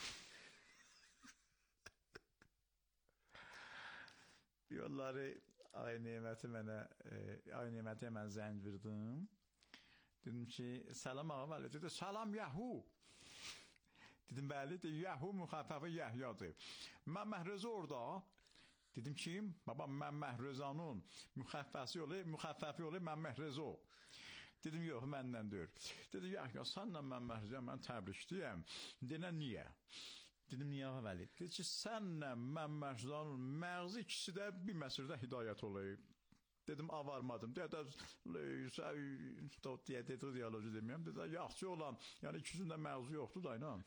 Yolları ay Neməti mənə, e, ay Neməti mən zəng verdim. Dedim ki, salam ağa Vəli. Dedi, salam Yahu. Dedim, bəli, de, Yahu müxəffəfi Yahyadır. Mən Məhrəzi orada. Dedim ki, baba, mən Məhrəzanın müxəffəsi yolu, müxəffəfi yolu, mən Məhrəzi o. Dedim, yox, məndən deyir. Dedi, Yahya, sənlə mən Məhrəziyəm, mən təbrikliyəm. Denə, niyə? Dedim, niyə Vəli? Dedi ki, sənlə mən Məhrəzanın məğzi ikisi də bir məsirdə hidayət olayım. Dedim, avarmadım. Dedi, dedi, diyaloji deməyəm. Dedi, yaxşı olan, yəni ikisində məğzi yoxdur da, inan.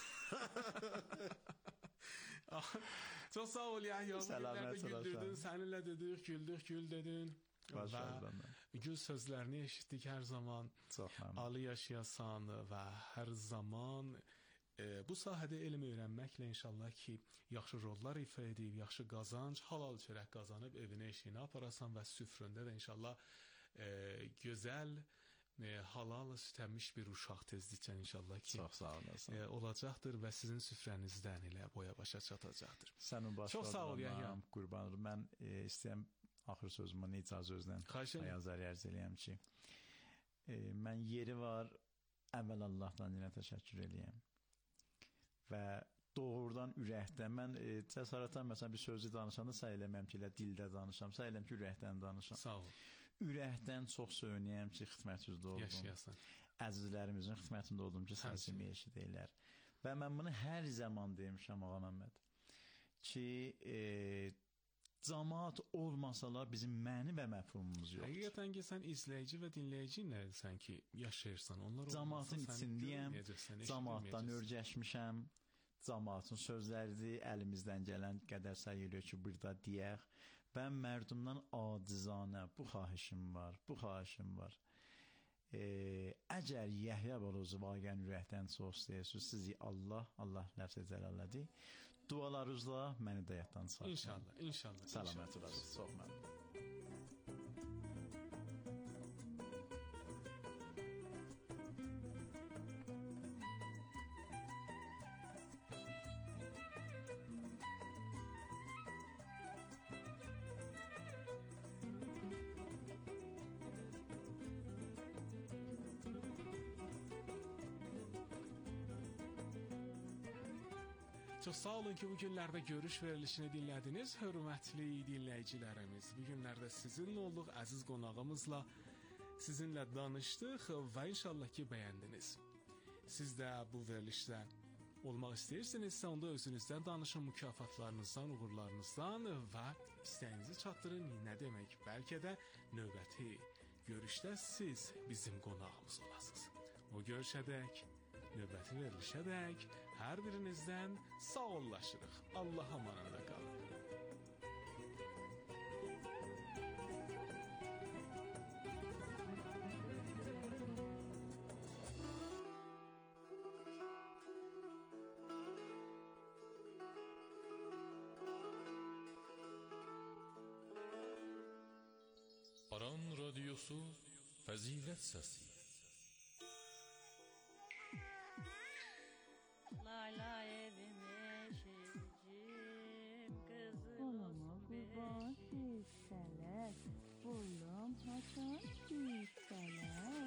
Çox sağ ol, Yahya. Günlərdə güldürdün, səninlə dedik, güldük, gül dedin. Və gül sözlərini eşitdik hər zaman. Ali yaşayasan və hər zaman e, bu sahədə elm öyrənməklə inşallah ki, yaxşı rollar ifa edib, yaxşı qazanc, halal çörək qazanıb evinə, eşiyinə aparasan və süfründə də inşallah e, gözəl, e, halal sütəmiş bir uşaq tezliklə inşallah ki, çox sağ olasın. E, olacaqdır və sizin süfrənizdən ilə boya başa çatacaqdır. Sənin başqalarından qurban olum. Mən e, istəyəm axır sözümü icazə özdən ayazar ərz eləyəm ki, e, mən yeri var, əvvəl Allahdan yenə təşəkkür eləyəm. Və doğrudan ürəkdən, mən e, cəsarətən məsələn bir sözü danışanda səy eləməm ki, elə dildə danışam, səy eləm ki, ürəkdən danışam. Sağ ol. Ürəkdən çox söyləyəm ki, xidmətinizdə oldum. Yaşayasın. Əzizlərimizin xidmətində oldum ki, səsimi eşidəylər. Və mən bunu hər zaman demişəm, Ağa Məmməd, ki, e, cəmaat olmasalar bizim məni və məfhumumuz yoxdur. Həqiqətən ki, sən izləyici və dinləyici nəsən ki, yaşayırsan? Cəmaatın içindəyəm, cəmaatdan örgəşmişəm, cəmaatın sözləridir, əlimizdən gələn qədər sayılıyor ki, burada deyək və mərdumdan acizanə bu xahişim var, bu xahişim var. E, əgər Yəhya Balozu vaqən ürəkdən çox istəyirsiniz, sizi Allah, Allah ləfz-i cəlalədir, dualarınızla məni də yaddan çıxartmayın. İnşallah, inşallah. Səlamət olasınız. Çox məmnun. Çox sağ olun ki, bu günlərdə görüş verilişini dinlədiniz, hörmətli dinləyicilərimiz. Bu günlərdə sizinlə olduq, əziz qonağımızla sizinlə danışdıq və inşallah ki, bəyəndiniz. Siz də bu verilişdə olmaq istəyirsinizsə, onda özünüzdən danışın, mükafatlarınızdan, uğurlarınızdan və istəyinizi çatdırın. Nə demək? Bəlkə də növbəti görüşdə siz bizim qonağımız olasınız. O görüşədək, növbəti verilişədək hər birinizdən sağollaşırıq. Allah amanında qalın. Aran Radyosu Fəzilət Səsi. Lay evime şircim kızım Olama kurban çiçeler, buldum haçan çiçeler.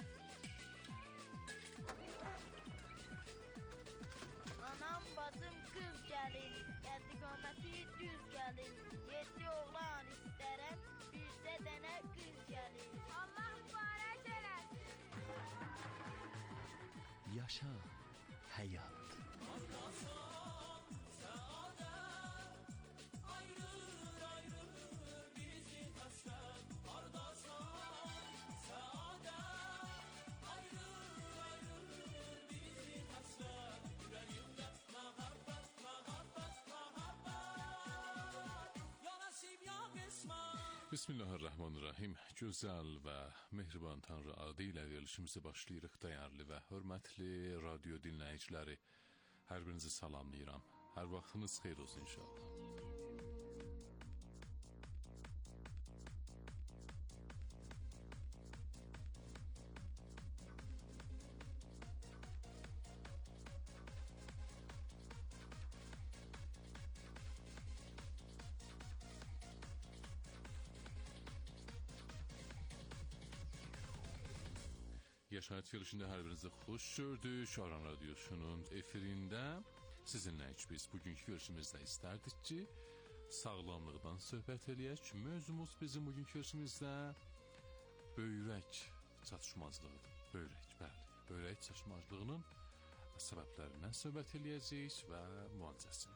Anam bacım kız gelin, istikaməti düz gelin. Yedi oğlan isterem, bircə dənə kız gelin. Allah mübarək eləsin. Yaşa həyat. Bismillahirrahmanirrahim. Gözəl və mehriban Tanrı adı ilə verilişimizi başlayırıq. Dəyərli və hörmətli radio dinləyiciləri, hər birinizi salamlayıram. Hər vaxtınız xeyir olsun inşallah. Yaşayış verilişində hər birinizə xoş gördük. Aran Radyosunun efirində sizinlə biz bugünkü görüşümüzdə istərdik ki, sağlamlıqdan söhbət eləyək. Mövzumuz bizim bugünkü görüşümüzdə böyrək çatışmazlığıdır. Böyrək, bəli. Böyrək çatışmazlığının səbəblərindən söhbət eləyəcəyik və müalicəsindən.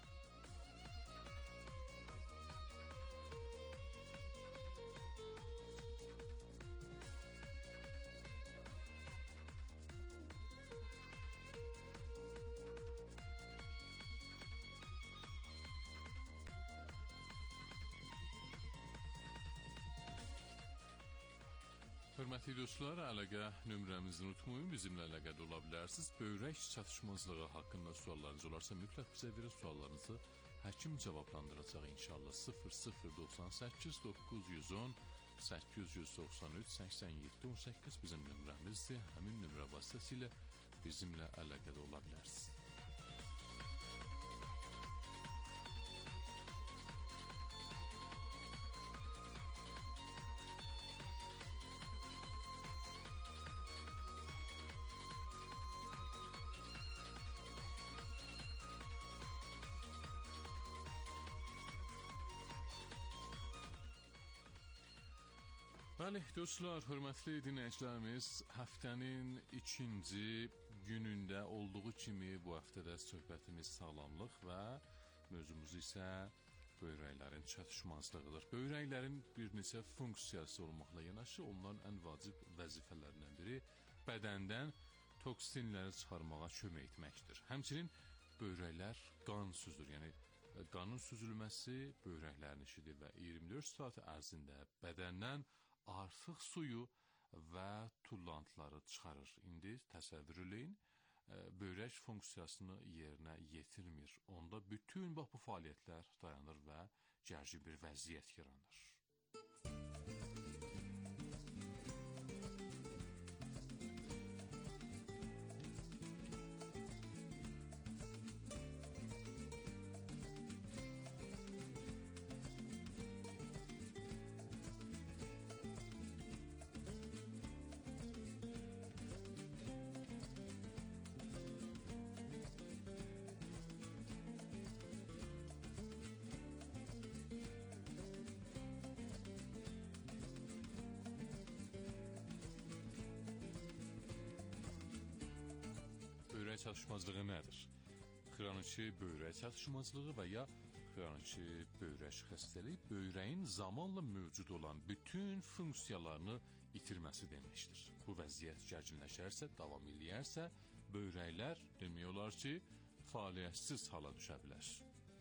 Hörmətli dostlar, əlaqə nömrəmizi unutmayın, bizimlə əlaqədə ola bilərsiniz. Böyrək çatışmazlığı haqqında suallarınız olarsa mütləq bizə verin, suallarınızı həkim cavablandıracaq inşallah. sıfır sıfır doxsan səkkiz doqquz yüz on səkkiz yüz doxsan üç səksən yeddi on səkkiz bizim nömrəmizdir. Həmin nömrə vasitəsilə bizimlə əlaqədə ola bilərsiniz. Bəli, dostlar, hörmətli dinləyicilərimiz, həftənin ikinci günündə olduğu kimi bu həftədə söhbətimiz sağlamlıq və mövzumuz isə böyrəklərin çatışmazlığıdır. Böyrəklərin bir neçə funksiyası olmaqla yanaşı, onların ən vacib vəzifələrindən biri bədəndən toksinləri çıxarmağa kömək etməkdir. Həmçinin böyrəklər qan süzür, yəni qanın süzülməsi böyrəklərin işidir və iyirmi dörd saat ərzində bədəndən artıq suyu və tullantıları çıxarır. İndi təsəvvür eləyin, böbrək funksiyasını yerinə yetirmir. Onda bütün bax bu fəaliyyətlər dayanır və gərgin bir vəziyyət yaranır. Böbrək çatışmazlığı nədir? Xroniki böbrək çatışmazlığı və ya xroniki böbrək xəstəliyi böbrəyin zamanla mövcud olan bütün funksiyalarını itirməsi deməkdir. Bu vəziyyət gərginləşərsə, davam eləyərsə, böbrəklər demək olar ki, fəaliyyətsiz hala düşə bilər.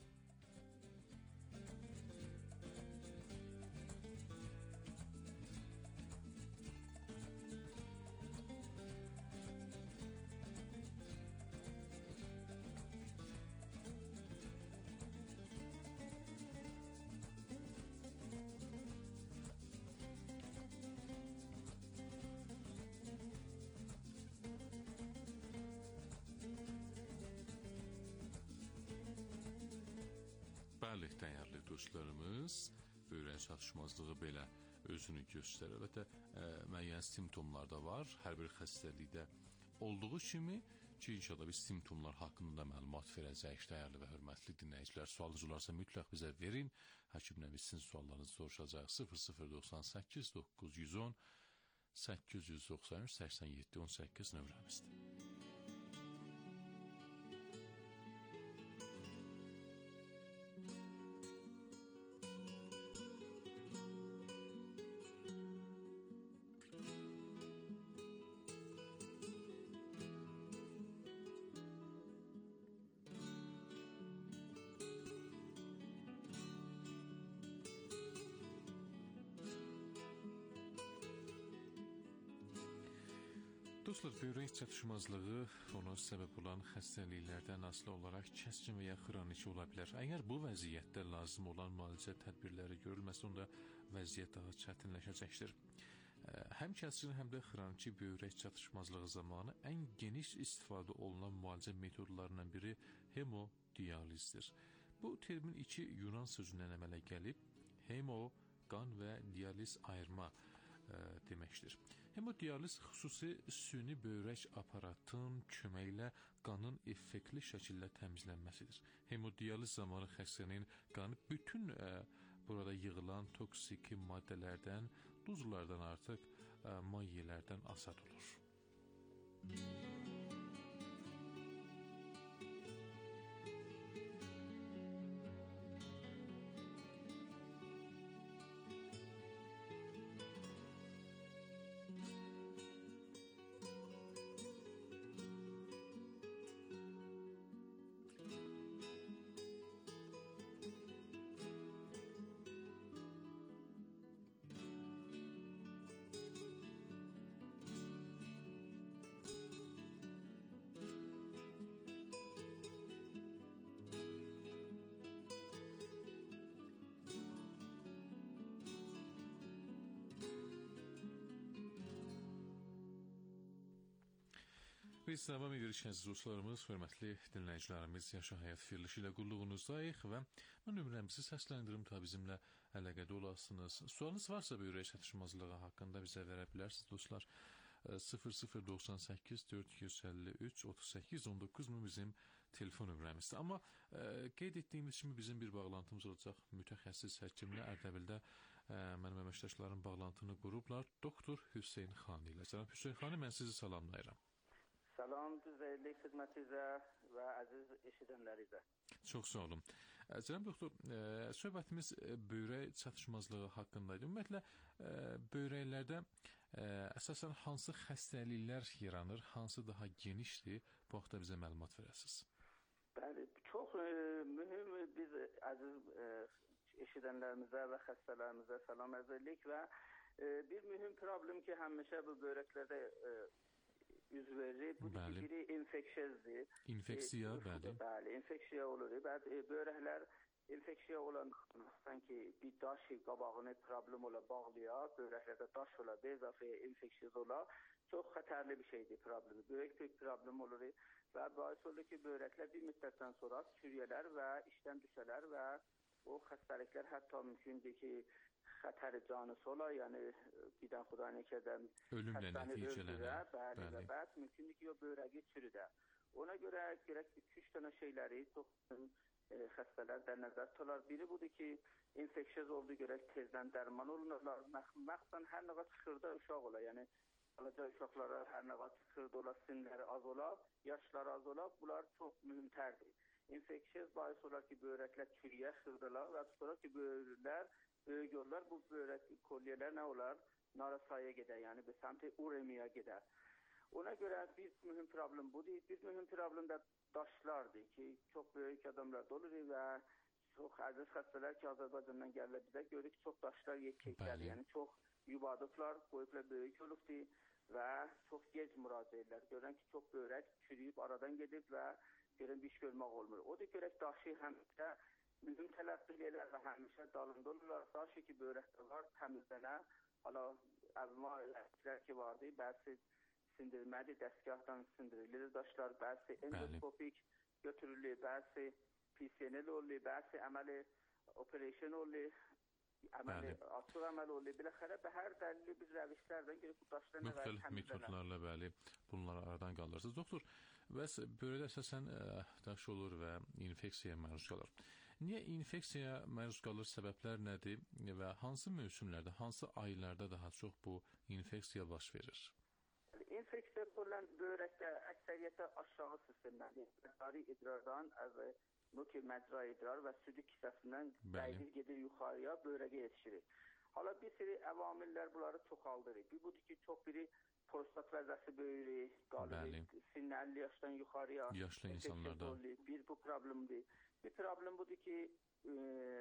Bəli, dəyərli dostlarımız, böbrək çatışmazlığı belə özünü göstərir. Əlbəttə, müəyyən simptomlar da var. Hər bir xəstəlikdə olduğu kimi ki, inşallah biz simptomlar haqqında məlumat verəcəyik. Dəyərli və hörmətli dinləyicilər, sualınız olarsa mütləq bizə verin. Həkimlə biz sizin suallarınızı soruşacaq. sıfır sıfır doxsan səkkiz doqquz yüz on səkkiz yüz doxsan üç səksən yeddi on səkkiz nömrəmizdir. Dostlar, böbrək çatışmazlığı ona səbəb olan xəstəliklərdən asılı olaraq kəskin və ya xroniki ola bilər. Əgər bu vəziyyətdə lazım olan müalicə tədbirləri görülməsə, onda vəziyyət daha çətinləşəcəkdir. Həm kəskin, həm də xroniki böbrək çatışmazlığı zamanı ən geniş istifadə olunan müalicə metodlarından biri hemodializdir. Bu termin iki Yunan sözündən əmələ gəlib, hemo, qan və dializ ayırma deməkdir. Hemodializ xüsusi süni böbrək aparatın köməyi ilə qanın effektli şəkildə təmizlənməsidir. Hemodializ zamanı xəstənin qanı bütün ə, burada yığılan toksiki maddələrdən, duzlardan artıq ə, mayelərdən azad olur. Biz davam edirik əziz dostlarımız, hörmətli dinləyicilərimiz, Yaşa Həyat verilişi ilə qulluğunuzdayıq və mən nömrəmizi səsləndirim, ta bizimlə əlaqədə olasınız. Sualınız varsa böbrək çatışmazlığı haqqında bizə verə bilərsiniz dostlar. sıfır sıfır doxsan səkkiz dörd yüz əlli üç otuz səkkiz on doqquz bizim telefon nömrəmizdir. Amma ə, qeyd etdiyimiz kimi bizim bir bağlantımız olacaq mütəxəssis həkimlə. Ərdəbildə ə, mənim əməkdaşlarım bağlantını qurublar. Doktor Hüseyn Xan ilə. Cənab Hüseyn Xanı, mən sizi salamlayıram. Salam, düzeylik xidmətinizə və əziz eşidənlərinizə. Çox sağ olun. Cənab doktor, ə, söhbətimiz böbrək çatışmazlığı haqqındaydı. Ümumiyyətlə, ə, böbrəklərdə ə, əsasən hansı xəstəliklər yaranır, hansı daha genişdir? Bu haqda bizə məlumat verəsiniz. Bəli, çox ə, mühüm, biz əziz ə, eşidənlərimizə və xəstələrimizə salam əzərlik və ə, bir mühüm problem ki, həmişə bu böbrəklərdə ə, üz verir. Bu ki biri infeksiyazdır. İnfeksiya, e, bəli. Bəli, infeksiya olur. Bəd e, böbrəklər infeksiya olan sanki bir daş qabağını problem ola bağlayar, böbrəklərdə daş ola, bezafə infeksiya ola. Çox xətərli bir şeydir problemi. Böyük bir problem olur və bəis olur ki, böbrəklər bir müddətdən sonra çürüyələr və işdən düşələr və o xəstəliklər hətta mümkündür ki, xətəri canısı ola, yəni birdən xuda nəkədən ölümlə nəticələnər. Bəli, və bəs mümkündür ki, o böbrəyi çürüdə. Ona görə gərək iki üç dənə şeyləri çox e, xəstələr də nəzər tutarlar. Biri budur ki, infeksiya olduğu gərək tezdən dərman olunurlar. Məxsən hər nə qədər xırda uşaq ola, yəni balaca uşaqlara hər nə qədər xırda ola, sinirləri az ola, yaşları az ola, bunlar çox mühümtərdir. İnfeksiya bahis olar ki, böbrəklər çürüyə, xırdalar və sonra ki, böbrəklər böyük yollar, bu böbrək kolyelər nə olar? Narasaya gedər, yəni bir səmti uremiya gedər. Ona görə bir mühüm problem budur. Bir mühüm problem də daşlardır ki, çox böyük adamlar olur və çox əziz xəstələr ki, Azərbaycandan gəlirlər bizə görürük ki, çox daşlar yekəklər, yəni çox yubadıblar, qoyublar böyük olubdur və çox gec müraciət edirlər. Görən ki, çox böbrək çürüyüb aradan gedib və görən bir iş görmək olmur. O da görək daşı həmişə mühüm tələffüz edirlər və həmişə dalında olurlar. Daşı ki, böbrəkdə var, təmizlənə. Hala əvvəl ələklər ki vardı, bəzi sindirmədir, dəstgahdan sindirilir daşlar, bəzi endoskopik götürülür, bəzi P C N L olur, bəzi əməli operasyon olur, əməli açıq əməl olur. Biləxərə və hər dəlili biz rəvişlərdən görüb bu daşlar nə qədər müxtəlif metodlarla bəli bunları aradan qaldırırsınız. Doktor, bəs böbrəkdə əsasən daş olur və infeksiyaya məruz qalır. Niyə infeksiyaya məruz qalır, səbəblər nədir və hansı mövsümlərdə, hansı aylarda daha çox bu infeksiya baş verir? İnfeksiya olan böbrəkdə əksəriyyətə aşağı sistemdən, məcra idrardan, nuki məcra idrar və südük hissəsindən qayıdır gedir yuxarıya, böbrəyə yetişir. Hala bir sürü əvamillər bunları çoxaldırır. Bir budur ki, çox biri prostat vəzəsi böyürür, qalır sinni əlli yaşdan yuxarıya. Yaşlı insanlarda. Bir bu problemdir. Bir problem budur ki, e,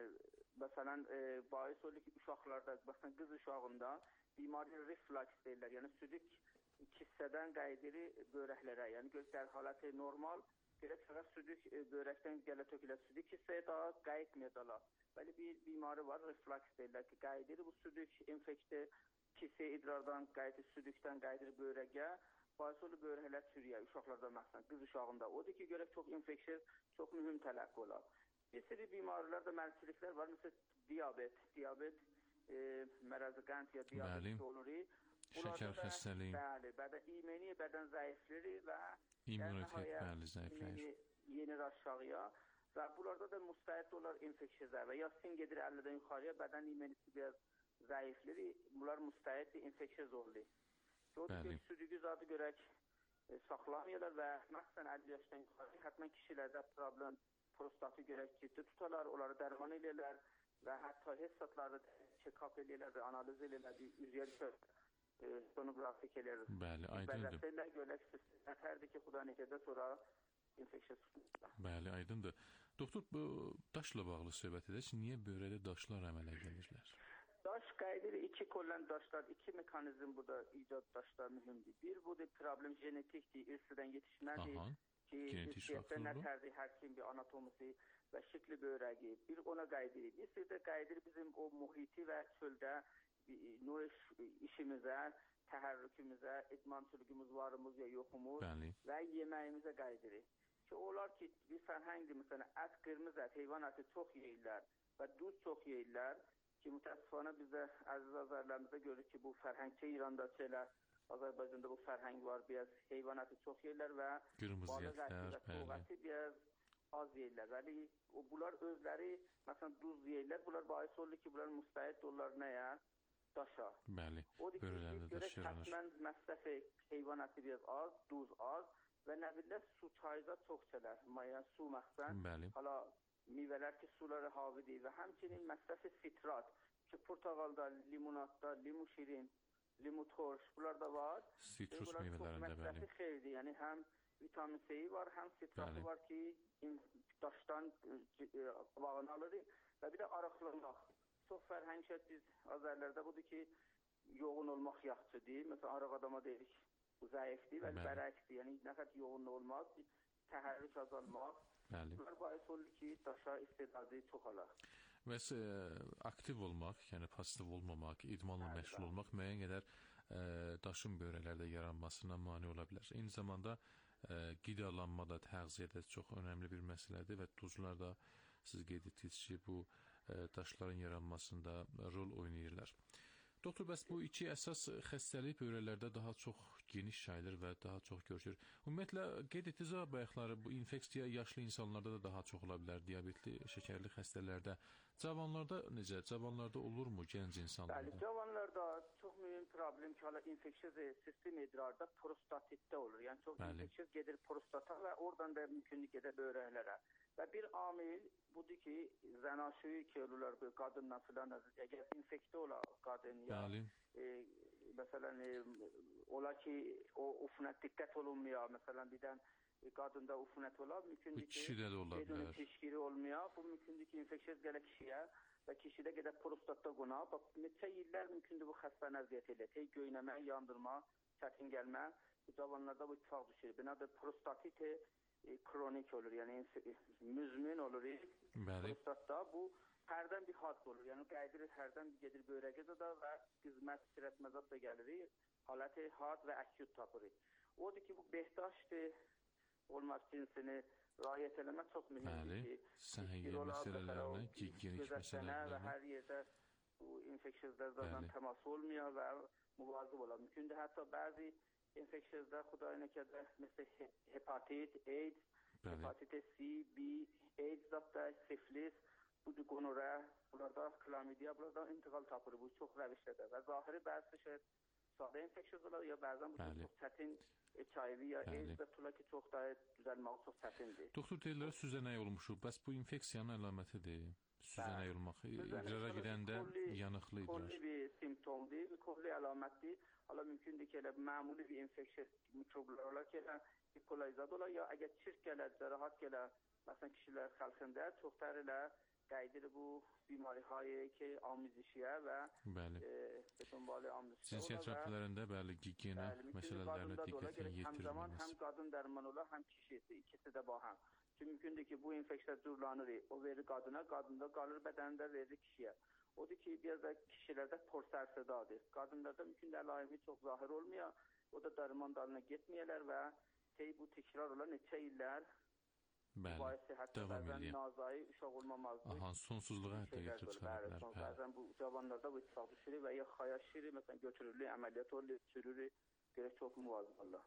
məsələn, e, bahis olur ki, uşaqlarda, məsələn, qız uşağında bimari reflaks deyirlər, yəni südük hissədən qayıdırı böbrəklərə, yəni göstər halatı normal, gerək fəqət südük e, böbrəkdən gələ tökülə südük hissəyə daha qayıtmayadalar. Bəli bir bimari var, reflaks deyirlər ki, qayıdırı bu südük infeksiya kissə idrardan qayıdır, südükdən qayıdır böbrəyə, bahis olur böbrəklər çürüyə, uşaqlarda məsələn, qız uşağında. Odur ki, görək çox infeksiya, çox mühüm tələqqi olar. Bir sürü bimarilər də mərsiliklər var, məsələn, diabet, diabet e, mərəzi qənd ya diabet olur. Şəkər xəstəliyi. Bəli, bədən imeni bədən zəiflirir və immunitet bəli zəifləyir. Yenir aşağıya və bunlarda da müstəid olar infeksiya və ya sin gedir əllidən yuxarıya, bədən imuniteti biraz zəiflirir, bunlar müstəiddir, infeksiya olur. Bəli. Südüyü zadı görək e, saxlamayırlar və məxsən əlli yaşdan yuxarı, hətmən kişilərdə problem prostatı görək ciddi tutarlar, onları dərman edirlər və hətta hesatlarda check-up edirlər və analiz edirlər, üzəyə düşər. Sonografik elər. Bəli, aydındır. Bələtlərlə görək nətərdir ki, xuda necədə sonra infeksiya tutulur. Bəli, aydındır. Doktor, bu daşla bağlı söhbət edək. Niyə böbrəkdə daşlar əmələ gəlirlər? Daş qaydır, iki kollən daşlar, iki mekanizm burada icad daşlar mühümdür. Bir, bu da problem genetikdir, irsədən yetişmədir. Aha, ki, genetik faktorlu. Nətərdir hər kim bir anatomisi və şəkli böbrəyi. Bir ona qaydır. Bir sürdə qaydır bizim o mühiti və çöldə növ işimizə, təhərrükümüzə, idmançılığımız varımız ya yoxumuz Bəli. Və yeməyimizə qayıdırıq. Ki, onlar ki, bir fərhəngdir, məsələn, ət, qırmızı ət, heyvan əti çox yeyirlər və duz çox yeyirlər ki, mütəssifana bizdə əziz azərlərimizdə görürük ki, bu fərhəngçə İranda şeylər, Azərbaycanda bu fərhəng var, biraz heyvan əti çox yeyirlər və balıq əti və soğuk əti biraz az yeyirlər. Vəli, bunlar özləri, məsələn, duz yeyirlər, bunlar bahis olur ki, bunlar müstəid olurlar nəyə? Daşa. Bəli, böbrəklərdə daş yaranır. Həttəmən məsrəfi heyvan əti biraz az, duz az və nə bilirlər, su çayda çox çələr. Maya, su məxsən. Bəli. Hala meyvələr ki, suları havidir və həmçinin məsrəfi sitrat ki, portağalda, limonatda, limu şirin, limu torş, bunlar da var. Sitrus meyvələrində, bəli. Məsrəfi xeyirdir, yəni həm vitamin C-yi var, həm sitratı var ki, daşdan bağını alır və bir də arıqlamaq. Çox fərhəngşət biz Azərlərdə budur ki, yoğun olmaq yaxşıdır. Məsələn, arıq adama deyirik, bu zayıfdır və bərəksdir. Yəni nə qədər yoğun olmaq, təharrük azalmaq. Bunlar bais olur ki, daşa istedadı çoxalar. Bəs e, aktiv olmaq, yəni pasiv olmamaq, idmanla məşğul olmaq müəyyən qədər e, daşın böyrələrdə yaranmasına mane ola bilər. Eyni zamanda e, qidalanma da, təğziyə də çox önəmli bir məsələdir və duzlar da siz qeyd etdiniz ki, bu e, daşların yaranmasında rol oynayırlar. Doktor, bəs bu iki əsas xəstəlik böyrələrdə daha çox geniş yayılır və daha çox görülür. Ümumiyyətlə, qeyd etdiniz bayaqları, bu infeksiya yaşlı insanlarda da daha çox ola bilər, diabetli, şəkərli xəstələrdə. Cavanlarda necə? Cavanlarda olurmu, gənc insanlarda? Bəli, cavanlarda çox mühüm problem ki, hala infeksiya sistem idrarda prostatitdə olur. Yəni çox infeksiya gedir prostata və oradan da mümkünlük gedir böyrəklərə. Və bir amil budur ki, zənaşüyü ki, olurlar qadınla filan, əgər infekte ola qadın ya, e, məsələn, e, ola ki, o ufunət diqqət olunmuyor, məsələn, birdən e, qadında ufunət ola, mümkündür ki, kişidə də ola bilər. Teşkiri olmuyor, bu mümkündür ki, infeksiya gələ kişiyə və kişidə gedə prostatda qona, bax, neçə illər mümkündür bu xəstə nəziyyət elə, tey göynəmə, yandırma, çətin gəlmə, bu cavanlarda bu ittifaq düşür. Binadır prostatit E, kronik olur, yəni müzmin olur. Prostatda bu hərdən bir had olur. Yəni qayıdırır, hərdən bir gedir böyrəgədə də və qizmət, sirətməzat da gəlir. Haləti had və akut tapır. Odur ki, bu behdaşdır, olmaz cinsini rayət eləmək çox mühümdür ki, səhiyyə məsələlərinə, gigiyenik məsələlərinə və hər yerdə bu infeksiyazlardan təmas olmuyor və müvazib olar. Mümkündür, hətta bəzi infeksiyazlar xudaya nəkədə, məsəl hepatit, AIDS, hepatitis C, B, AIDS da, siflis, bu qonora, bunlarda klamidiya, bunlarda intiqal tapır, bu çox rəvişlədir və zahiri bəzi şey sadə infeksiyazlar ya bəzən bu çox çətin H I V ya AIDS da tula ki, çox da düzəlmək çox çətindir. Doktor, deyirlər, süzənək olmuşuq, bəs bu infeksiyanın əlamətidir, süzənək olmaq, idrara gedəndə yanıqlı idrar. Kolli bir simptomdur, kolli əlamətdir. Hala mümkündür ki, elə məmuli bir infeksiya mikroblar olar ki, elə hikolizad olar, ya əgər çirk gələ, cərahat gələ, məsələn, kişilər xəlqində çoxlar elə qayıdır bu bimarihayı ki, amizişiyə və betonbali amizişiyə olar. Cinsiyyət rəblərində bəli, gigiyena məsələlərinə diqqətin yetirilməsi. Həm zaman həm qadın dərman olar, həm kişisi, ikisi də bahəm. Çünki mümkündür ki, bu infeksiya cürlanır, o verir qadına, qadında qalır, bədənində verir kişiyə. Odur ki, biraz da kişilərdə porsərsidadır. Qadınlarda mümkün əlayimi çox zahir olmuyor. O da dərman dalına getməyələr və tey bu təkrar olan neçə illər bəli, davam edir. Nazayı uşaq olmamazdır. Aha, sonsuzluğa hətta getirib çıxarırlar. Bəzən bu cavanlarda bu ittifaq düşürür və ya xayaşiri, məsələn, götürülür, əməliyyat olunur, sürülür, görə çox müvazib Allah.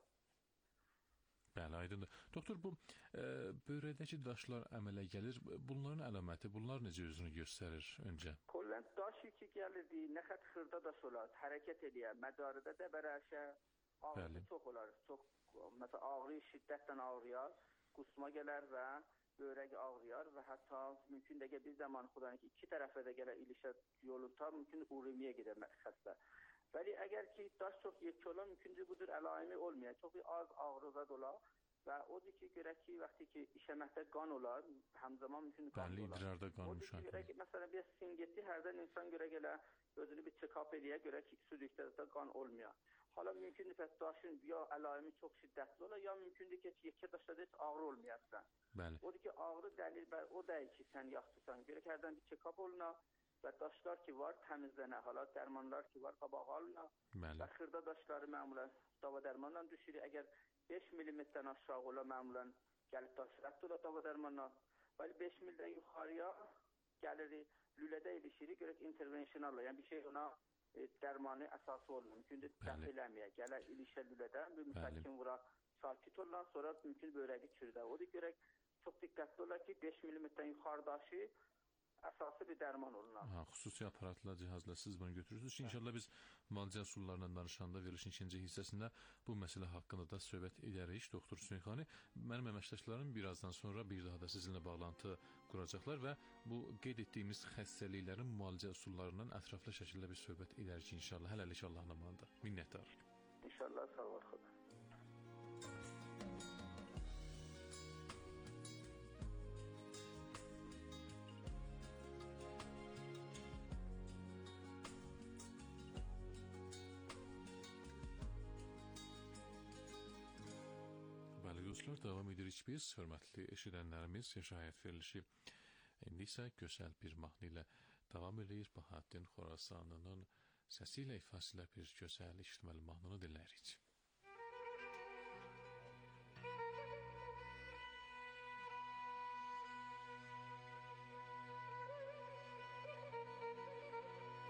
Bəli, aydındır. Doktor, bu e, böyrədəki daşlar əmələ gəlir. Bunların əlaməti, bunlar necə özünü göstərir öncə? Kollən daş yükü gəlirdi, nə xət xırda daş olar, hərəkət edir, mədarıda da bərəşə, ağrı çox olar. Çox, məsələn, ağrı şiddətlə ağrıyar, qusma gələr və böyrək ağrıyar və hətta mümkün də ki, bir zaman xudanın ki, iki tərəfə də gələ ilişə yolu tutar, mümkün urimiyə gedir xəstə. Vəli əgər ki, daş çox yekki olan, mümkündür budur, əlaimi olmayan, çox az ağrızad olar və odur ki, görək ki, vaxtı ki, işəməkdə qan olar, həmzaman mümkündür qan olar. Bəli, idrarda qan müşahidə. Odur ki, görək ki, məsələn, bir singetli hərdən insan görək elə özünü bir check-up eləyə, görək ki, sürükdə də qan olmuyor. Hala mümkündür ki, daşın ya əlaimi çox şiddətli olar, ya mümkündür ki, yekki daşlarda heç ağrı olmayarsan. Bəli. Odur ki, ağrı dəlir, o deyil ki, sən yaxşısan. Görək hərdən bir check-up oluna. Və daşlar ki var, təmizlənə, hala dərmanlar ki var, qabağa alına. Və xırda daşları məmulən dava dərmanla düşürür. Əgər beş millimetrdən aşağı ola məmulən gəlib daş rədd ola dava dərmanla. Və beş mildən yuxarıya gəlir, lülədə ilişirik, görək intervensionalla. Yəni bir şey ona e, dərmanı əsası olmur. Mümkündür dəf eləməyə, gələ ilişə lülədə, bir müsəkkin vura, sakit olan, sonra mümkün böyrəyi çürüdə. O da görək, çox diqqətli olar ki, beş millimetrdən yuxarı daşı əsası bir dərman olunur. Ha, xüsusi aparatla, cihazla siz bunu götürürsünüz ki, inşallah biz müalicə üsullarla danışanda verilişin ikinci hissəsində bu məsələ haqqında da söhbət edərik. Doktor Hüseynxani, mənim əməkdaşlarım birazdan sonra bir daha da sizinlə bağlantı quracaqlar və bu qeyd etdiyimiz xəstəliklərin müalicə üsullarından ətraflı şəkildə bir söhbət edərik inşallah. Hələlik Allahın amanında. Minnətdarıq. İnşallah, sağ ol. dostlar, davam edirik biz, hörmətli eşidənlərimiz, Yaşa Həyat verilişi. İndi isə gözəl bir mahnı ilə davam edir. Bahattin Xorasanının səsi ilə ifasıyla bir gözəl işitməli mahnını dinləyirik.